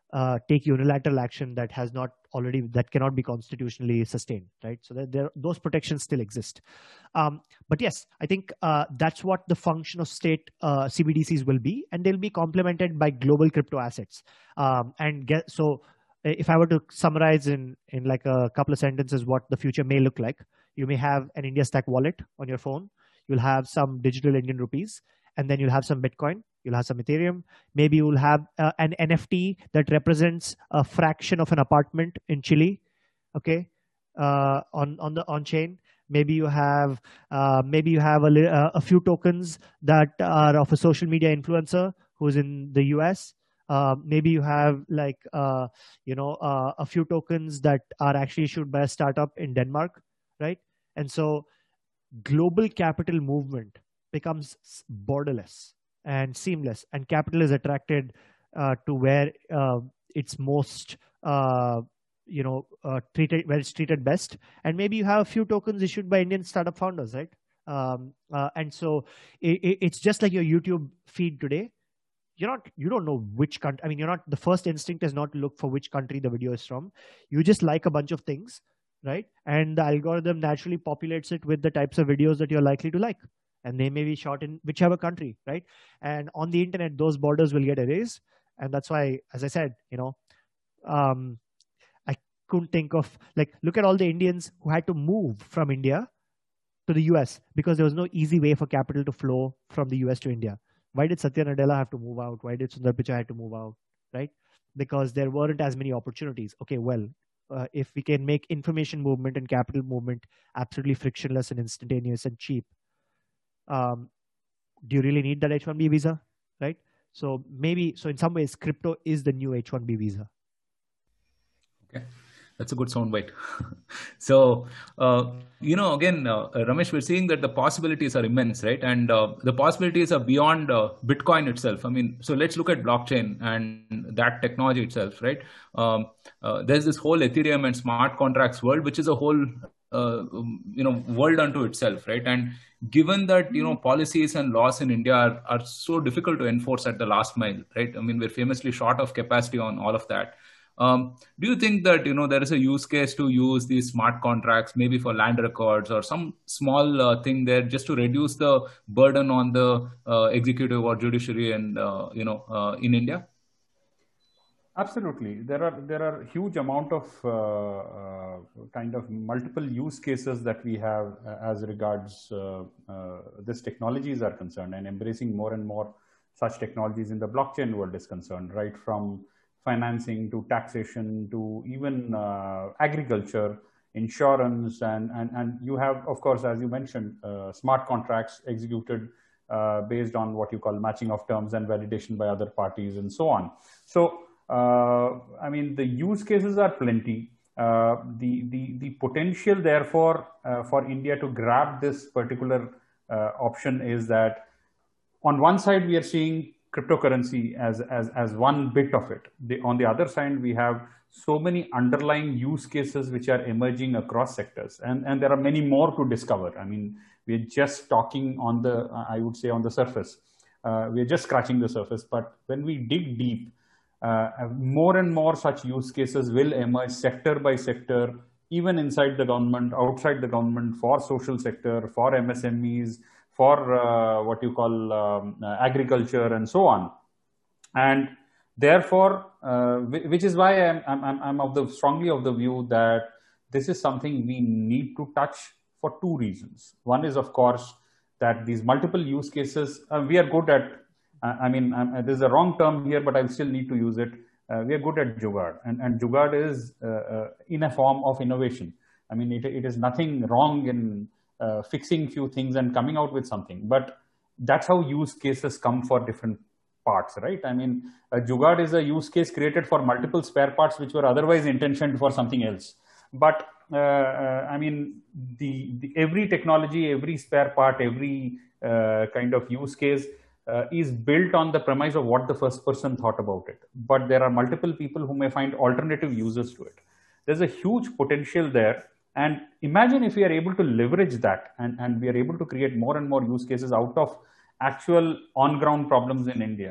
Speaker 2: uh, take unilateral action that has not already, that cannot be constitutionally sustained, right? So that there, those protections still exist. Um, but yes, I think uh, that's what the function of state uh, C B D Cs will be, and they'll be complemented by global crypto assets. Um, and get so, if I were to summarize in in like a couple of sentences what the future may look like, you may have an India Stack wallet on your phone. You'll have some digital Indian rupees, and then you'll have some Bitcoin. You'll have some Ethereum. Maybe you'll have uh, an N F T that represents a fraction of an apartment in Chile. Okay, uh, on on the on chain. Maybe you have uh, maybe you have a, uh, a few tokens that are of a social media influencer who's in the U S. Uh, maybe you have like uh, you know uh, a few tokens that are actually issued by a startup in Denmark, right? And so global capital movement becomes borderless and seamless, and capital is attracted uh, to where uh, it's most uh, you know uh, treated, where it's treated best. And maybe you have a few tokens issued by Indian startup founders, right? Um, uh, and so it, it's just like your YouTube feed today. You're not, you don't know which country. I mean, you're not, the first instinct is not to look for which country the video is from. You just like a bunch of things, right? And the algorithm naturally populates it with the types of videos that you're likely to like. And they may be shot in whichever country, right? And on the internet, those borders will get erased. And that's why, as I said, you know, um, I couldn't think of, like, look at all the Indians who had to move from India to the U S because there was no easy way for capital to flow from the U S to India. Why did Satya Nadella have to move out? Why did Sundar Pichai have to move out, right? Because there weren't as many opportunities. Okay, well, uh, if we can make information movement and capital movement absolutely frictionless and instantaneous and cheap, um, do you really need that H one B visa, right? So maybe, so in some ways, crypto is the new H one B visa.
Speaker 1: Okay. That's a good soundbite. So, uh, you know, again, uh, Ramesh, we're seeing that the possibilities are immense, right? And uh, the possibilities are beyond uh, Bitcoin itself. I mean, so let's look at blockchain and that technology itself, right? Um, uh, there's this whole Ethereum and smart contracts world, which is a whole, uh, you know, world unto itself, right? And given that, you know, policies and laws in India are, are so difficult to enforce at the last mile, right? I mean, we're famously short of capacity on all of that. Um, do you think that, you know, there is a use case to use these smart contracts, maybe for land records or some small uh, thing there, just to reduce the burden on the uh, executive or judiciary and, uh, you know, uh, in India?
Speaker 3: Absolutely. There are there are huge amount of uh, uh, kind of multiple use cases that we have uh, as regards uh, uh, this technologies are concerned, and embracing more and more such technologies in the blockchain world is concerned, right? From financing to taxation to even uh, agriculture, insurance, and, and, and you have, of course, as you mentioned, uh, smart contracts executed uh, based on what you call matching of terms and validation by other parties and so on. So, uh, I mean, the use cases are plenty. Uh, the, the, the potential, therefore, uh, for India to grab this particular uh, option is that on one side, we are seeing cryptocurrency as, as, as one bit of it. The, on the other side, we have so many underlying use cases which are emerging across sectors. And, and there are many more to discover. I mean, we're just talking on the, I would say, on the surface. Uh, we're just scratching the surface. But when we dig deep, uh, more and more such use cases will emerge sector by sector, even inside the government, outside the government, for social sector, for M S M Es, for uh, what you call um, uh, agriculture and so on. And therefore, uh, which is why I'm, I'm, I'm of the strongly of the view that this is something we need to touch for two reasons. One is, of course, that these multiple use cases, uh, we are good at, uh, I mean, um, there's a wrong term here, but I still need to use it. Uh, we are good at jugaad, and, and jugaad is uh, uh, in a form of innovation. I mean, it, it is nothing wrong in Uh, fixing few things and coming out with something, but that's how use cases come for different parts, right? I mean, a jugaad is a use case created for multiple spare parts which were otherwise intentioned for something else. But uh, uh, I mean, the, the every technology, every spare part, every uh, kind of use case uh, is built on the premise of what the first person thought about it. But there are multiple people who may find alternative uses to it. There's a huge potential there. And imagine if we are able to leverage that and, and we are able to create more and more use cases out of actual on-ground problems in India.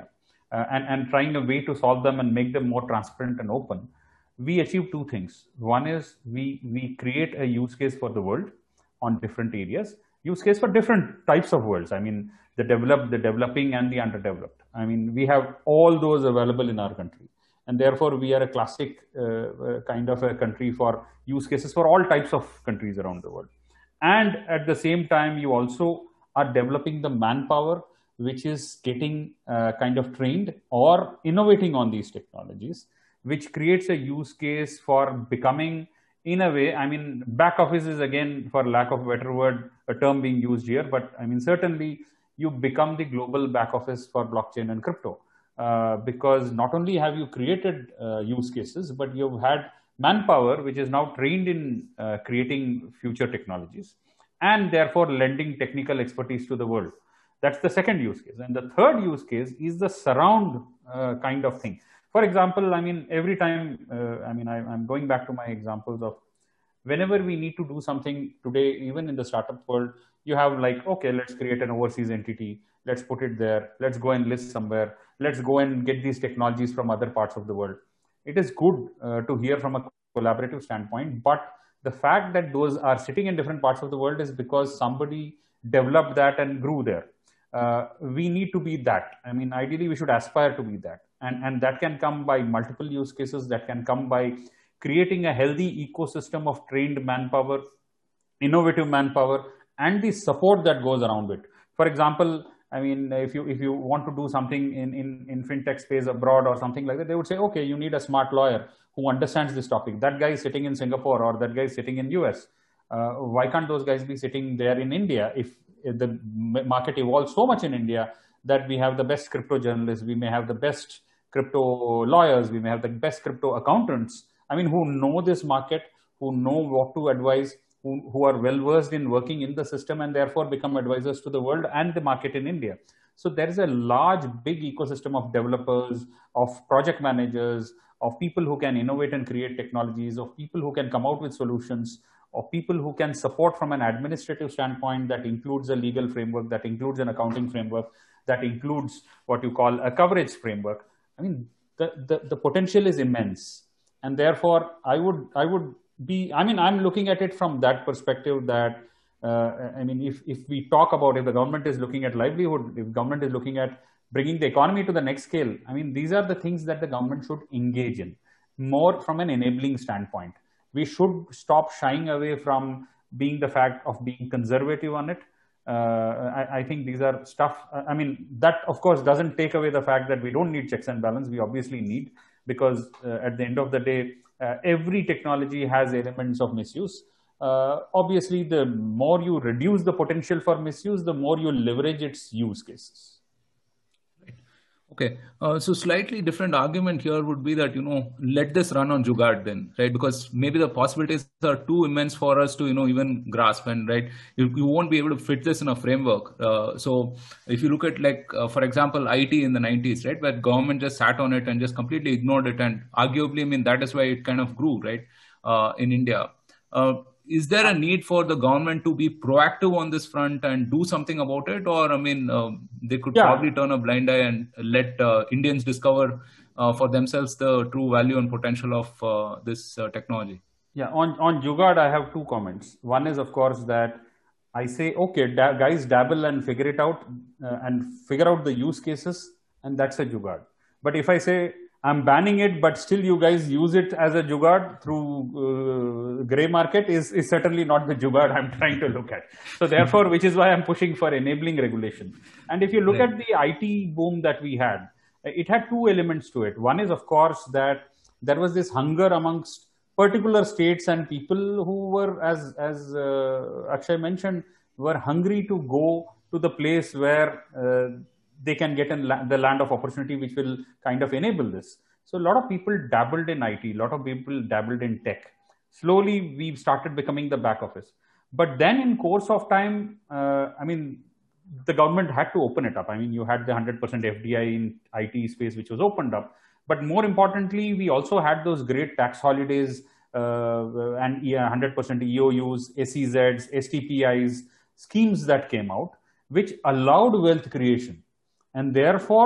Speaker 3: uh, and, and trying a way to solve them and make them more transparent and open, we achieve two things. One is we, we create a use case for the world on different areas, use case for different types of worlds. I mean, the developed, the developing and the underdeveloped. I mean, we have all those available in our country. And therefore, we are a classic uh, uh, kind of a country for use cases for all types of countries around the world. And at the same time, you also are developing the manpower, which is getting uh, kind of trained or innovating on these technologies, which creates a use case for becoming, in a way, I mean, back office is, again, for lack of a better word, a term being used here. But I mean, certainly, you become the global back office for blockchain and crypto. Uh, because not only have you created uh, use cases, but you've had manpower, which is now trained in uh, creating future technologies and therefore lending technical expertise to the world. That's the second use case. And the third use case is the surround uh, kind of thing. For example, I mean, every time, uh, I mean, I, I'm going back to my examples of whenever we need to do something today, even in the startup world, you have like, okay, let's create an overseas entity. Let's put it there. Let's go and list somewhere. Let's go and get these technologies from other parts of the world. It is good uh, to hear from a collaborative standpoint, but the fact that those are sitting in different parts of the world is because somebody developed that and grew there. Uh, we need to be that. I mean, ideally, we should aspire to be that. And, and that can come by multiple use cases. That can come by creating a healthy ecosystem of trained manpower, innovative manpower, and the support that goes around it. For example, I mean, if you if you want to do something in, in, in fintech space abroad or something like that, they would say, okay, you need a smart lawyer who understands this topic. That guy is sitting in Singapore or that guy is sitting in U S. Uh, why can't those guys be sitting there in India if, if the market evolves so much in India that we have the best crypto journalists, we may have the best crypto lawyers, we may have the best crypto accountants, I mean, who know this market, who know what to advise, who, who are well-versed in working in the system and therefore become advisors to the world and the market in India. So there is a large, big ecosystem of developers, of project managers, of people who can innovate and create technologies, of people who can come out with solutions, of people who can support from an administrative standpoint that includes a legal framework, that includes an accounting framework, that includes what you call a coverage framework. I mean, the, the, the potential is immense. And therefore, I would, I would be, I mean, I'm looking at it from that perspective that, uh, I mean, if, if we talk about if the government is looking at livelihood, if government is looking at bringing the economy to the next scale, I mean, these are the things that the government should engage in more from an enabling standpoint. We should stop shying away from being the fact of being conservative on it. Uh, I, I think these are stuff, I mean, that of course doesn't take away the fact that we don't need checks and balance. We obviously need, because uh, at the end of the day, uh, every technology has elements of misuse. Uh, obviously, the more you reduce the potential for misuse, the more you leverage its use cases.
Speaker 1: Okay, uh, so slightly different argument here would be that, you know, let this run on Jugaad then, right? Because maybe the possibilities are too immense for us to, you know, even grasp, and right, you, you won't be able to fit this in a framework. Uh, so if you look at like, uh, for example, I T in the nineties, right, where government just sat on it and just completely ignored it. And arguably, I mean, that is why it kind of grew, right, uh, in India. Uh, Is there a need for the government to be proactive on this front and do something about it? Or, I mean, uh, they could yeah. probably turn a blind eye and let uh, Indians discover uh, for themselves the true value and potential of uh, this uh, technology?
Speaker 3: Yeah, on, on Jugaad, I have two comments. One is, of course, that I say, okay, da- guys, dabble and figure it out uh, and figure out the use cases, and that's a Jugaad. But if I say, I'm banning it, but still you guys use it as a Jugaad through uh, gray market is, is certainly not the Jugaad I'm trying to look at. So therefore, which is why I'm pushing for enabling regulation. And if you look right. at the I T boom that we had, it had two elements to it. One is, of course, that there was this hunger amongst particular states and people who were, as, as uh, Akshay mentioned, were hungry to go to the place where uh, they can get in la- the land of opportunity, which will kind of enable this. So a lot of people dabbled in I T, a lot of people dabbled in tech. Slowly, we've started becoming the back office. But then in course of time, uh, I mean, the government had to open it up. I mean, you had the one hundred percent F D I in I T space, which was opened up. But more importantly, we also had those great tax holidays uh, and yeah, one hundred percent E O Us, S E Zs, S T P Is, schemes that came out, which allowed wealth creation. And therefore,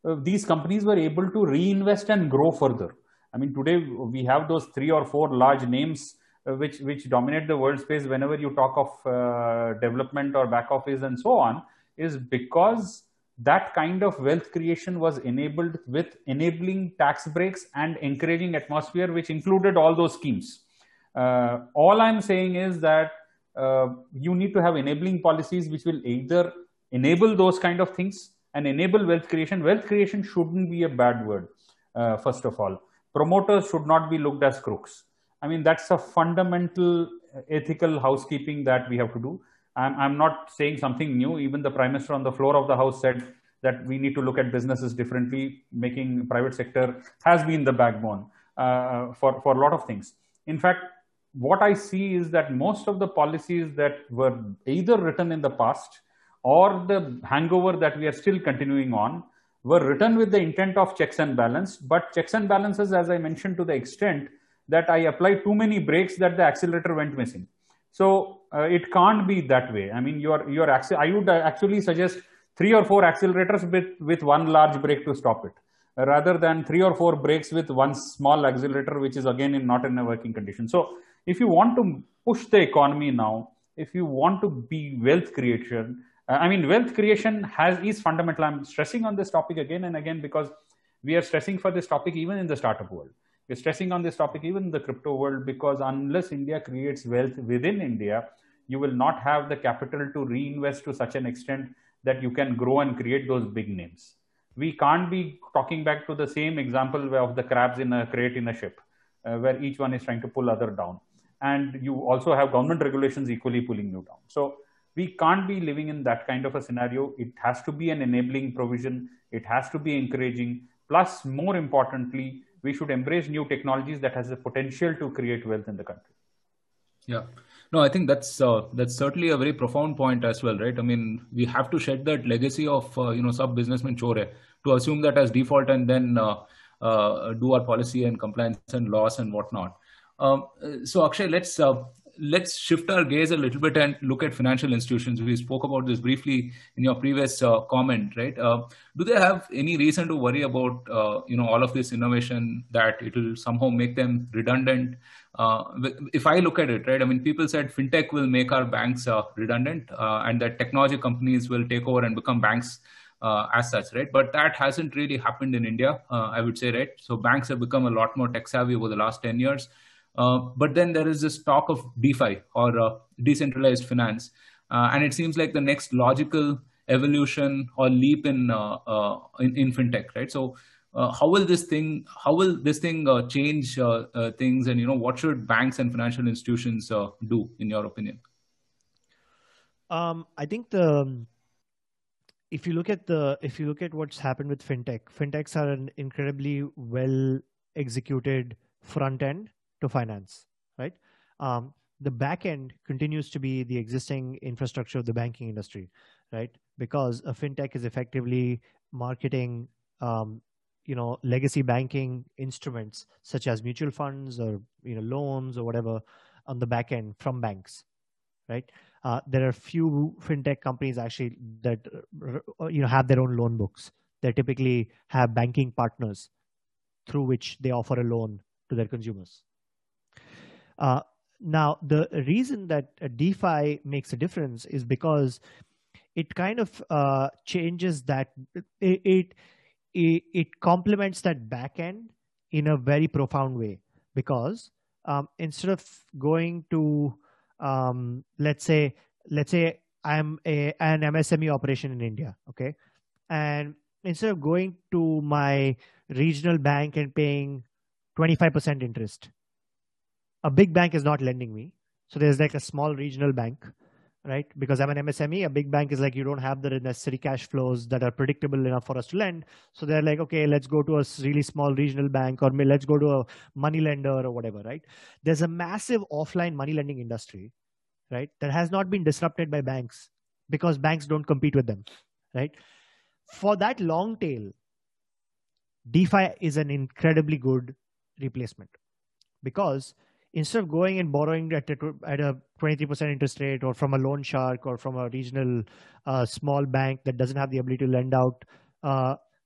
Speaker 3: uh, these companies were able to reinvest and grow further. I mean, today we have those three or four large names uh, which which dominate the world space whenever you talk of uh, development or back office and so on, is because that kind of wealth creation was enabled with enabling tax breaks and encouraging atmosphere, which included all those schemes. Uh, all I'm saying is that uh, you need to have enabling policies which will either enable those kind of things and enable wealth creation. Wealth creation shouldn't be a bad word, uh, first of all. Promoters should not be looked as crooks. I mean, that's a fundamental ethical housekeeping that we have to do. I'm, I'm not saying something new. Even the Prime Minister on the floor of the House said that we need to look at businesses differently. Making private sector has been the backbone uh, for, for a lot of things. In fact, what I see is that most of the policies that were either written in the past or the hangover that we are still continuing on were written with the intent of checks and balance, but checks and balances, as I mentioned, to the extent that I applied too many brakes that the accelerator went missing. So uh, it can't be that way. I mean, your your I would actually suggest three or four accelerators with, with one large brake to stop it, rather than three or four brakes with one small accelerator, which is again in, not in a working condition. So if you want to push the economy now, if you want to be wealth creation, uh, I mean, wealth creation has is fundamental. I'm stressing on this topic again and again because we are stressing for this topic even in the startup world. We're stressing on this topic even in the crypto world, because unless India creates wealth within India, you will not have the capital to reinvest to such an extent that you can grow and create those big names. We can't be talking back to the same example of the crabs in a crate in a ship, uh, where each one is trying to pull other down. And you also have government regulations equally pulling you down. So we can't be living in that kind of a scenario. It has to be an enabling provision. It has to be encouraging. Plus, more importantly, we should embrace new technologies that has the potential to create wealth in the country.
Speaker 1: Yeah. No, I think that's uh, that's certainly a very profound point as well, right? I mean, we have to shed that legacy of, uh, you know, sub-businessman chore to assume that as default and then uh, uh, do our policy and compliance and laws and whatnot. Um, so, Akshay, let's uh, let's shift our gaze a little bit and look at financial institutions. We spoke about this briefly in your previous uh, comment, right? Uh, do they have any reason to worry about, uh, you know, all of this innovation, that it will somehow make them redundant? Uh, if I look at it, right, I mean, people said fintech will make our banks uh, redundant uh, and that technology companies will take over and become banks uh, as such, right? But that hasn't really happened in India, uh, I would say, right? So banks have become a lot more tech savvy over the last ten years. Uh, but then there is this talk of DeFi or uh, decentralized finance. Uh, and it seems like the next logical evolution or leap in, uh, uh, in, in fintech, right? So uh, how will this thing, how will this thing uh, change uh, uh, things? And, you know, what should banks and financial institutions uh, do, in your opinion?
Speaker 2: Um, I think the, if you look at the, if you look at what's happened with fintech, fintechs are an incredibly well executed front end to finance, right? Um, the back end continues to be the existing infrastructure of the banking industry, right? Because a fintech is effectively marketing, um, you know, legacy banking instruments such as mutual funds or, you know, loans or whatever on the back end from banks, right? Uh, there are few fintech companies actually that, uh, you know, have their own loan books. They typically have banking partners through which they offer a loan to their consumers. Uh, now, the reason that a DeFi makes a difference is because it kind of uh, changes that, it, it, it, it complements that back end in a very profound way. Because um, instead of going to, um, let's say, let's say I'm a, an M S M E operation in India, okay? And instead of going to my regional bank and paying twenty-five percent interest, a big bank is not lending me. So there's like a small regional bank, right? Because I'm an M S M E, a big bank is like, you don't have the necessary cash flows that are predictable enough for us to lend. So they're like, okay, let's go to a really small regional bank, or let's go to a money lender or whatever, right? There's a massive offline money lending industry, right? That has not been disrupted by banks because banks don't compete with them, right? For that long tail, DeFi is an incredibly good replacement, because instead of going and borrowing at a, at a twenty-three percent interest rate, or from a loan shark, or from a regional uh, small bank that doesn't have the ability to lend out, uh,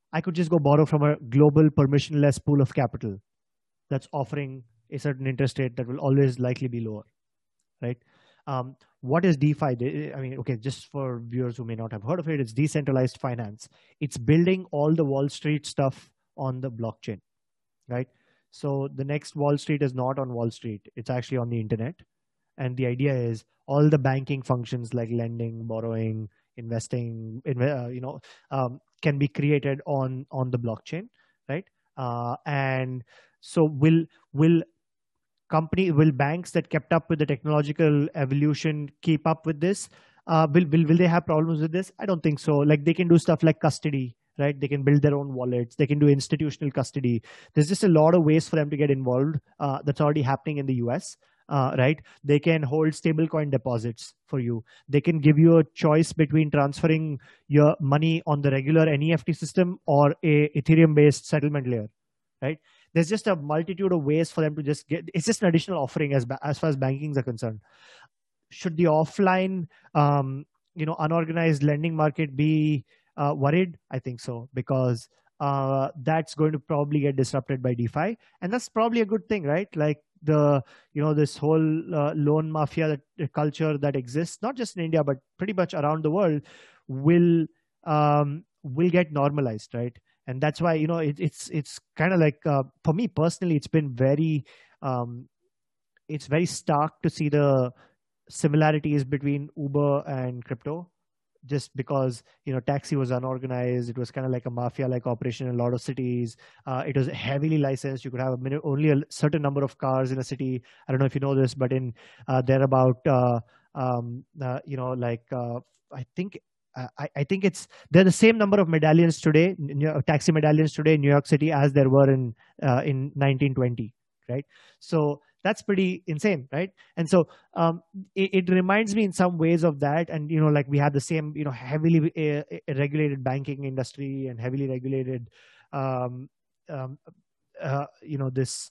Speaker 2: I could just go borrow from a global permissionless pool of capital that's offering a certain interest rate that will always likely be lower, right? Um, what is DeFi? I mean, okay, just for viewers who may not have heard of it, it's decentralized finance. It's building all the Wall Street stuff on the blockchain, right? So the next Wall Street is not on Wall Street. It's actually on the internet. And the idea is all the banking functions like lending, borrowing, investing, uh, you know, um, can be created on, on the blockchain, right? Uh, and so will, will company, will banks that kept up with the technological evolution keep up with this? Uh, will, will, will they have problems with this? I don't think so. Like they can do stuff like custody, right? They can build their own wallets. They can do institutional custody. There's just a lot of ways for them to get involved. Uh, that's already happening in the U S, uh, right? They can hold stablecoin deposits for you. They can give you a choice between transferring your money on the regular N E F T system or a Ethereum-based settlement layer, right? There's just a multitude of ways for them to just get, it's just an additional offering as, as far as bankings are concerned. Should the offline, um, you know, unorganized lending market be uh, worried? I think so, because uh, that's going to probably get disrupted by DeFi. And that's probably a good thing, right? Like the, you know, this whole uh, loan mafia that, culture that exists, not just in India, but pretty much around the world will, um, will get normalized, right? And that's why, you know, it, it's it's kind of like, uh, for me personally, it's been very, um, it's very stark to see the similarities between Uber and crypto, just because, you know, taxi was unorganized. It was kind of like a mafia-like operation in a lot of cities. Uh, it was heavily licensed. You could have a minute, only a certain number of cars in a city. I don't know if you know this, but in uh, there about, uh, um, uh, you know, like, uh, I think, I, I think it's, they're the same number of medallions today, taxi medallions today in New York City as there were in uh, in nineteen twenty, right? So that's pretty insane, right? And so um, it, it reminds me in some ways of that. And, you know, like we have the same, you know, heavily uh, regulated banking industry and heavily regulated, um, um, uh, you know, this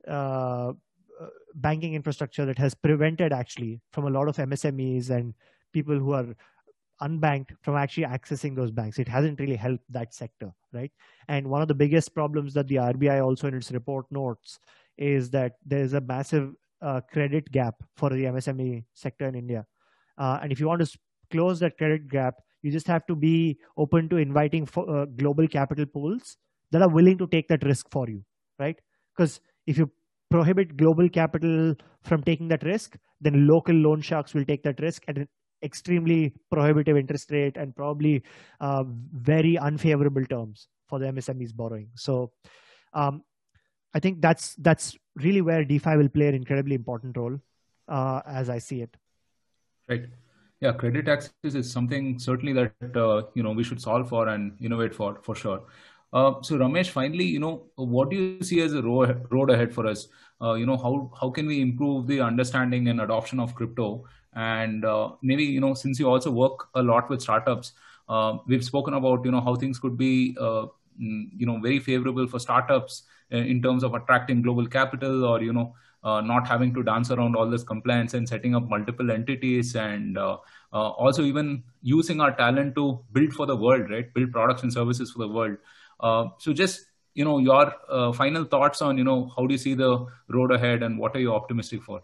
Speaker 2: uh, banking infrastructure that has prevented actually from a lot of M S M Es and people who are unbanked from actually accessing those banks. It hasn't really helped that sector, right? And one of the biggest problems that the R B I also in its report notes is that there's a massive uh, credit gap for the M S M E sector in India. Uh, and if you want to close that credit gap, you just have to be open to inviting for, uh, global capital pools that are willing to take that risk for you, right? Because if you prohibit global capital from taking that risk, then local loan sharks will take that risk at an extremely prohibitive interest rate and probably uh, very unfavorable terms for the M S M Es borrowing. So um, I think that's that's really where DeFi will play an incredibly important role uh, as I see it.
Speaker 1: Right. Yeah, credit access is something certainly that uh, you know we should solve for and innovate for for sure. Uh, so Ramesh, finally, you know, what do you see as a road, road ahead for us? Uh, you know, how how can we improve the understanding and adoption of crypto? And uh, maybe, you know, since you also work a lot with startups, uh, we've spoken about, you know, how things could be, uh, you know, very favorable for startups in terms of attracting global capital, or, you know, uh, not having to dance around all this compliance and setting up multiple entities, and uh, uh, also even using our talent to build for the world, right? Build products and services for the world. Uh, so just, you know, your uh, final thoughts on, you know, how do you see the road ahead and what are you optimistic for?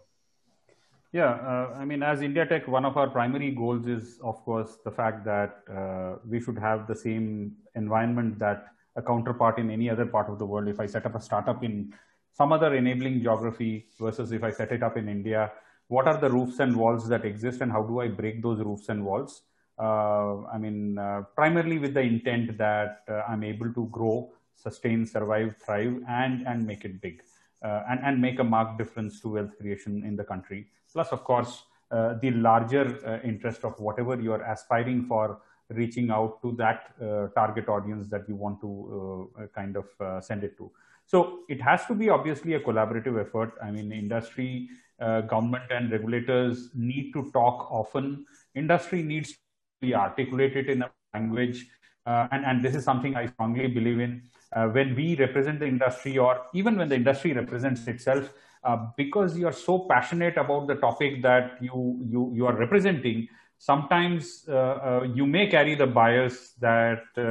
Speaker 3: Yeah, uh, I mean, as India Tech, one of our primary goals is, of course, the fact that uh, we should have the same environment that a counterpart in any other part of the world. If I set up a startup in some other enabling geography versus if I set it up in India, what are the roofs and walls that exist and how do I break those roofs and walls? Uh, I mean, uh, primarily with the intent that uh, I'm able to grow, sustain, survive, thrive, and, and make it big. Uh, and, and make a marked difference to wealth creation in the country. Plus, of course, uh, the larger uh, interest of whatever you are aspiring for, reaching out to that uh, target audience that you want to uh, kind of uh, send it to. So it has to be obviously a collaborative effort. I mean, industry, uh, government and regulators need to talk often. Industry needs to be articulated in a language. Uh, and, and this is something I strongly believe in. Uh, when we represent the industry, or even when the industry represents itself, uh, because you are so passionate about the topic that you you you are representing, sometimes uh, uh, you may carry the bias that uh,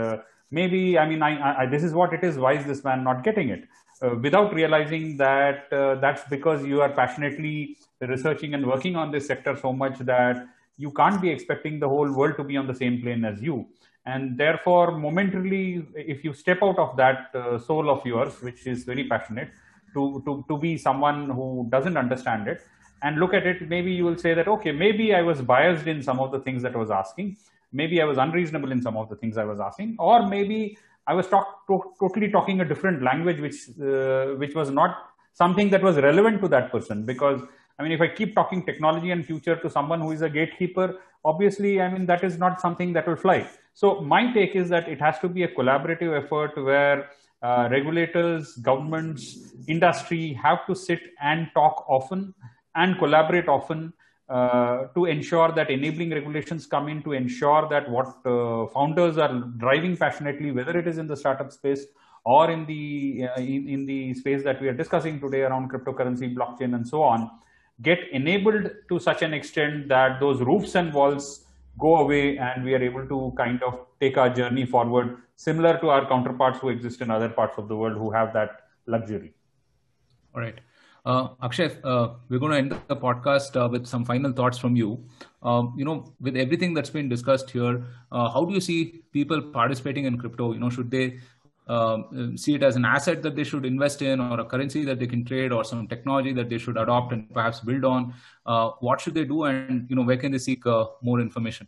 Speaker 3: maybe, I mean, I, I, this is what it is. Why is this man not getting it? Uh, without realizing that uh, that's because you are passionately researching and working on this sector so much that you can't be expecting the whole world to be on the same plane as you. And therefore, momentarily, if you step out of that uh, soul of yours, which is very passionate, to, to, to be someone who doesn't understand it, and look at it, maybe you will say that, okay, maybe I was biased in some of the things that I was asking. Maybe I was unreasonable in some of the things I was asking, or maybe I was talk, to, totally talking a different language, which uh, which was not something that was relevant to that person. Because, I mean, if I keep talking technology and future to someone who is a gatekeeper, obviously, I mean, that is not something that will fly. So my take is that it has to be a collaborative effort where uh, regulators, governments, industry have to sit and talk often and collaborate often uh, to ensure that enabling regulations come in, to ensure that what uh, founders are driving passionately, whether it is in the startup space or in the uh, in, in the space that we are discussing today around cryptocurrency, blockchain, and so on, get enabled to such an extent that those roofs and walls go away and we are able to kind of take our journey forward, similar to our counterparts who exist in other parts of the world who have that luxury.
Speaker 1: All right. Uh, Akshay, uh, we're going to end the podcast uh, with some final thoughts from you. Um, you know, with everything that's been discussed here, uh, how do you see people participating in crypto? You know, should they um, see it as an asset that they should invest in, or a currency that they can trade, or some technology that they should adopt and perhaps build on? Uh, what should they do, and you know, where can they seek uh, more information?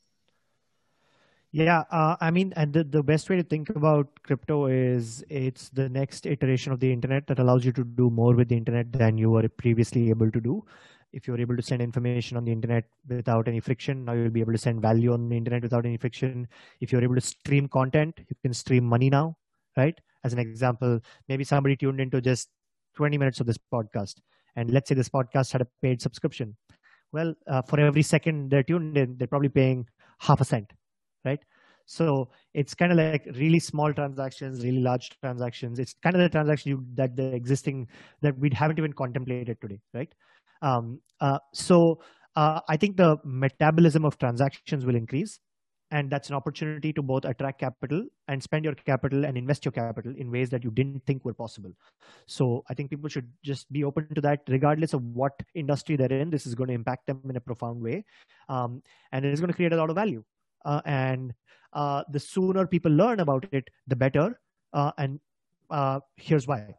Speaker 2: Yeah, uh, I mean, and the, the best way to think about crypto is it's the next iteration of the internet that allows you to do more with the internet than you were previously able to do. If you were able to send information on the internet without any friction, now you'll be able to send value on the internet without any friction. If you're able to stream content, you can stream money now, right? As an example, maybe somebody tuned into just twenty minutes of this podcast. And let's say this podcast had a paid subscription. Well, uh, for every second they're tuned in, they're probably paying half a cent. Right. So it's kind of like really small transactions, really large transactions. It's kind of the transaction you, that the existing that we haven't even contemplated today. Right. Um, uh, so uh, I think the metabolism of transactions will increase. And that's an opportunity to both attract capital and spend your capital and invest your capital in ways that you didn't think were possible. So I think people should just be open to that, regardless of what industry they're in. This is going to impact them in a profound way. Um, and it is going to create a lot of value. Uh, and uh, the sooner people learn about it, the better. Uh, and uh, here's why.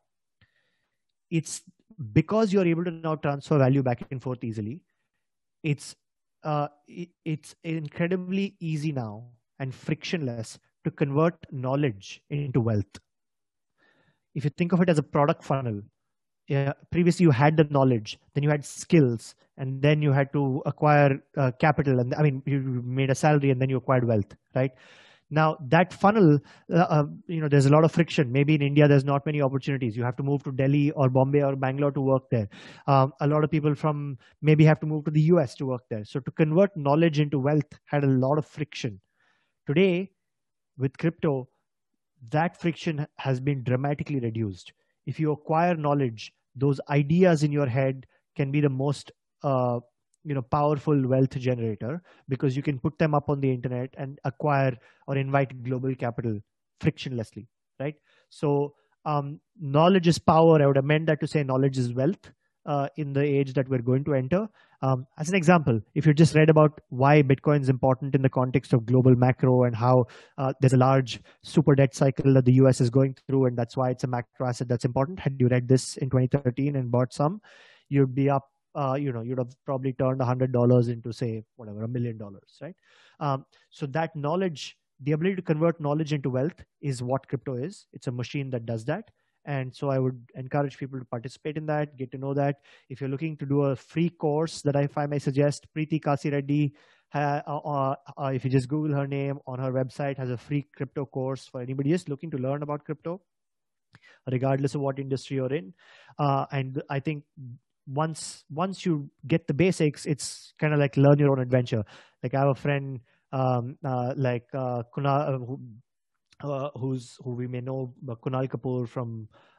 Speaker 2: It's because you're able to now transfer value back and forth easily. It's uh, it, it's incredibly easy now and frictionless to convert knowledge into wealth. If you think of it as a product funnel, yeah, previously you had the knowledge, then you had skills, and then you had to acquire uh, capital. And I mean, you made a salary and then you acquired wealth, right? Now that funnel, uh, uh, you know, there's a lot of friction. Maybe in India, there's not many opportunities. You have to move to Delhi or Bombay or Bangalore to work there. Um, a lot of people from maybe have to move to the U S to work there. So to convert knowledge into wealth had a lot of friction. Today, with crypto, that friction has been dramatically reduced. If you acquire knowledge, those ideas in your head can be the most uh, you know, powerful wealth generator, because you can put them up on the internet and acquire or invite global capital frictionlessly, right? So um, knowledge is power. I would amend that to say knowledge is wealth uh, in the age that we're going to enter. Um, as an example, if you just read about why Bitcoin is important in the context of global macro and how uh, there's a large super debt cycle that the U S is going through, and that's why it's a macro asset that's important. Had you read this in twenty thirteen and bought some, you'd be up, uh, you know, you'd have probably turned one hundred dollars into, say, whatever, a million dollars, right? Um, so that knowledge, the ability to convert knowledge into wealth is what crypto is. It's a machine that does that. And so I would encourage people to participate in that, get to know that. If you're looking to do a free course that I, if I may suggest, Preeti Kasireddy, uh, uh, uh, if you just Google her name, on her website has a free crypto course for anybody just looking to learn about crypto, regardless of what industry you're in. Uh, and I think once once you get the basics, it's kind of like learn your own adventure. Like I have a friend um, uh, like uh, Kunal, uh, who, Uh, who's who we may know, uh, Kunal Kapoor from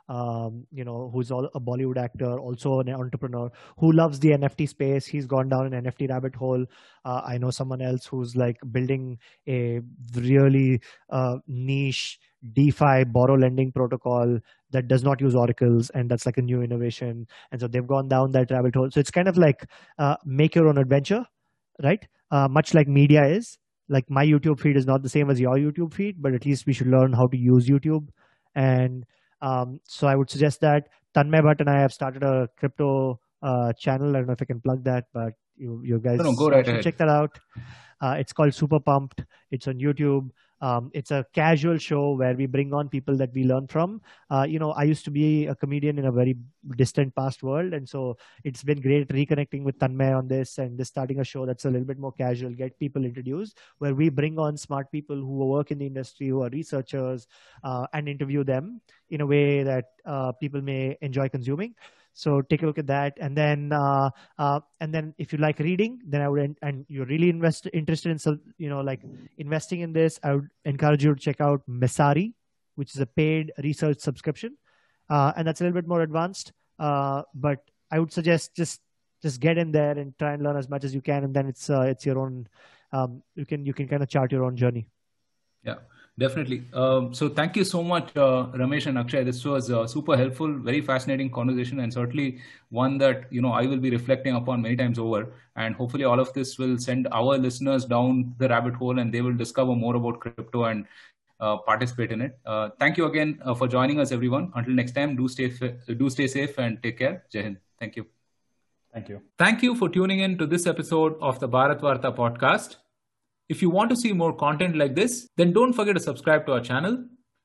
Speaker 2: um, you know, who's all a Bollywood actor, also an entrepreneur who loves the N F T space. He's gone down an N F T rabbit hole. Uh, I know someone else who's like building a really uh, niche DeFi borrow lending protocol that does not use oracles, and that's like a new innovation. And so they've gone down that rabbit hole. So it's kind of like uh, make your own adventure, right? Uh, much like media is. Like my YouTube feed is not the same as your YouTube feed, but at least we should learn how to use YouTube. And um, so I would suggest that Tanmay Bhatt and I have started a crypto uh, channel. I don't know if I can plug that, but you, you guys
Speaker 1: no, no, go right
Speaker 2: should
Speaker 1: ahead.
Speaker 2: check that out. Uh, it's called Super Pumped. It's on YouTube. Um, it's a casual show where we bring on people that we learn from. Uh, you know, I used to be a comedian in a very distant past world. And so it's been great reconnecting with Tanmay on this and just starting a show that's a little bit more casual, get people introduced, where we bring on smart people who work in the industry, who are researchers, uh, and interview them in a way that uh, people may enjoy consuming. So take a look at that, and then uh, uh, and then if you like reading, then I would, and you're really invest interested in some, you know, like investing in this, I would encourage you to check out Messari, which is a paid research subscription, uh, and that's a little bit more advanced. Uh, but I would suggest just just get in there and try and learn as much as you can, and then it's uh, it's your own. Um, you can you can kind of chart your own journey.
Speaker 1: Yeah. Definitely. Um, so thank you so much, uh, Ramesh and Akshay. This was uh, super helpful, very fascinating conversation, and certainly one that, you know, I will be reflecting upon many times over. And hopefully all of this will send our listeners down the rabbit hole and they will discover more about crypto and uh, participate in it. Uh, thank you again uh, for joining us, everyone. Until next time, do stay, do stay safe and take care. Jai Hind. Thank you.
Speaker 3: Thank you.
Speaker 1: Thank you for tuning in to this episode of the Bharat Varta podcast. If you want to see more content like this, then don't forget to subscribe to our channel.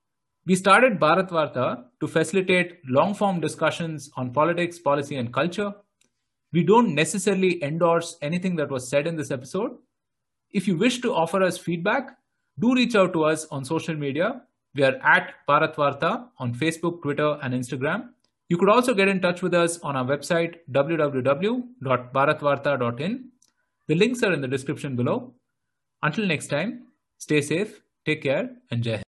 Speaker 1: We started Bharat Varta to facilitate long-form discussions on politics, policy, and culture. We don't necessarily endorse anything that was said in this episode. If you wish to offer us feedback, do reach out to us on social media. We are at Bharat Varta on Facebook, Twitter, and Instagram. You could also get in touch with us on our website, w w w dot bharat varta dot in. The links are in the description below. Until next time, stay safe, take care, and Jai Hind.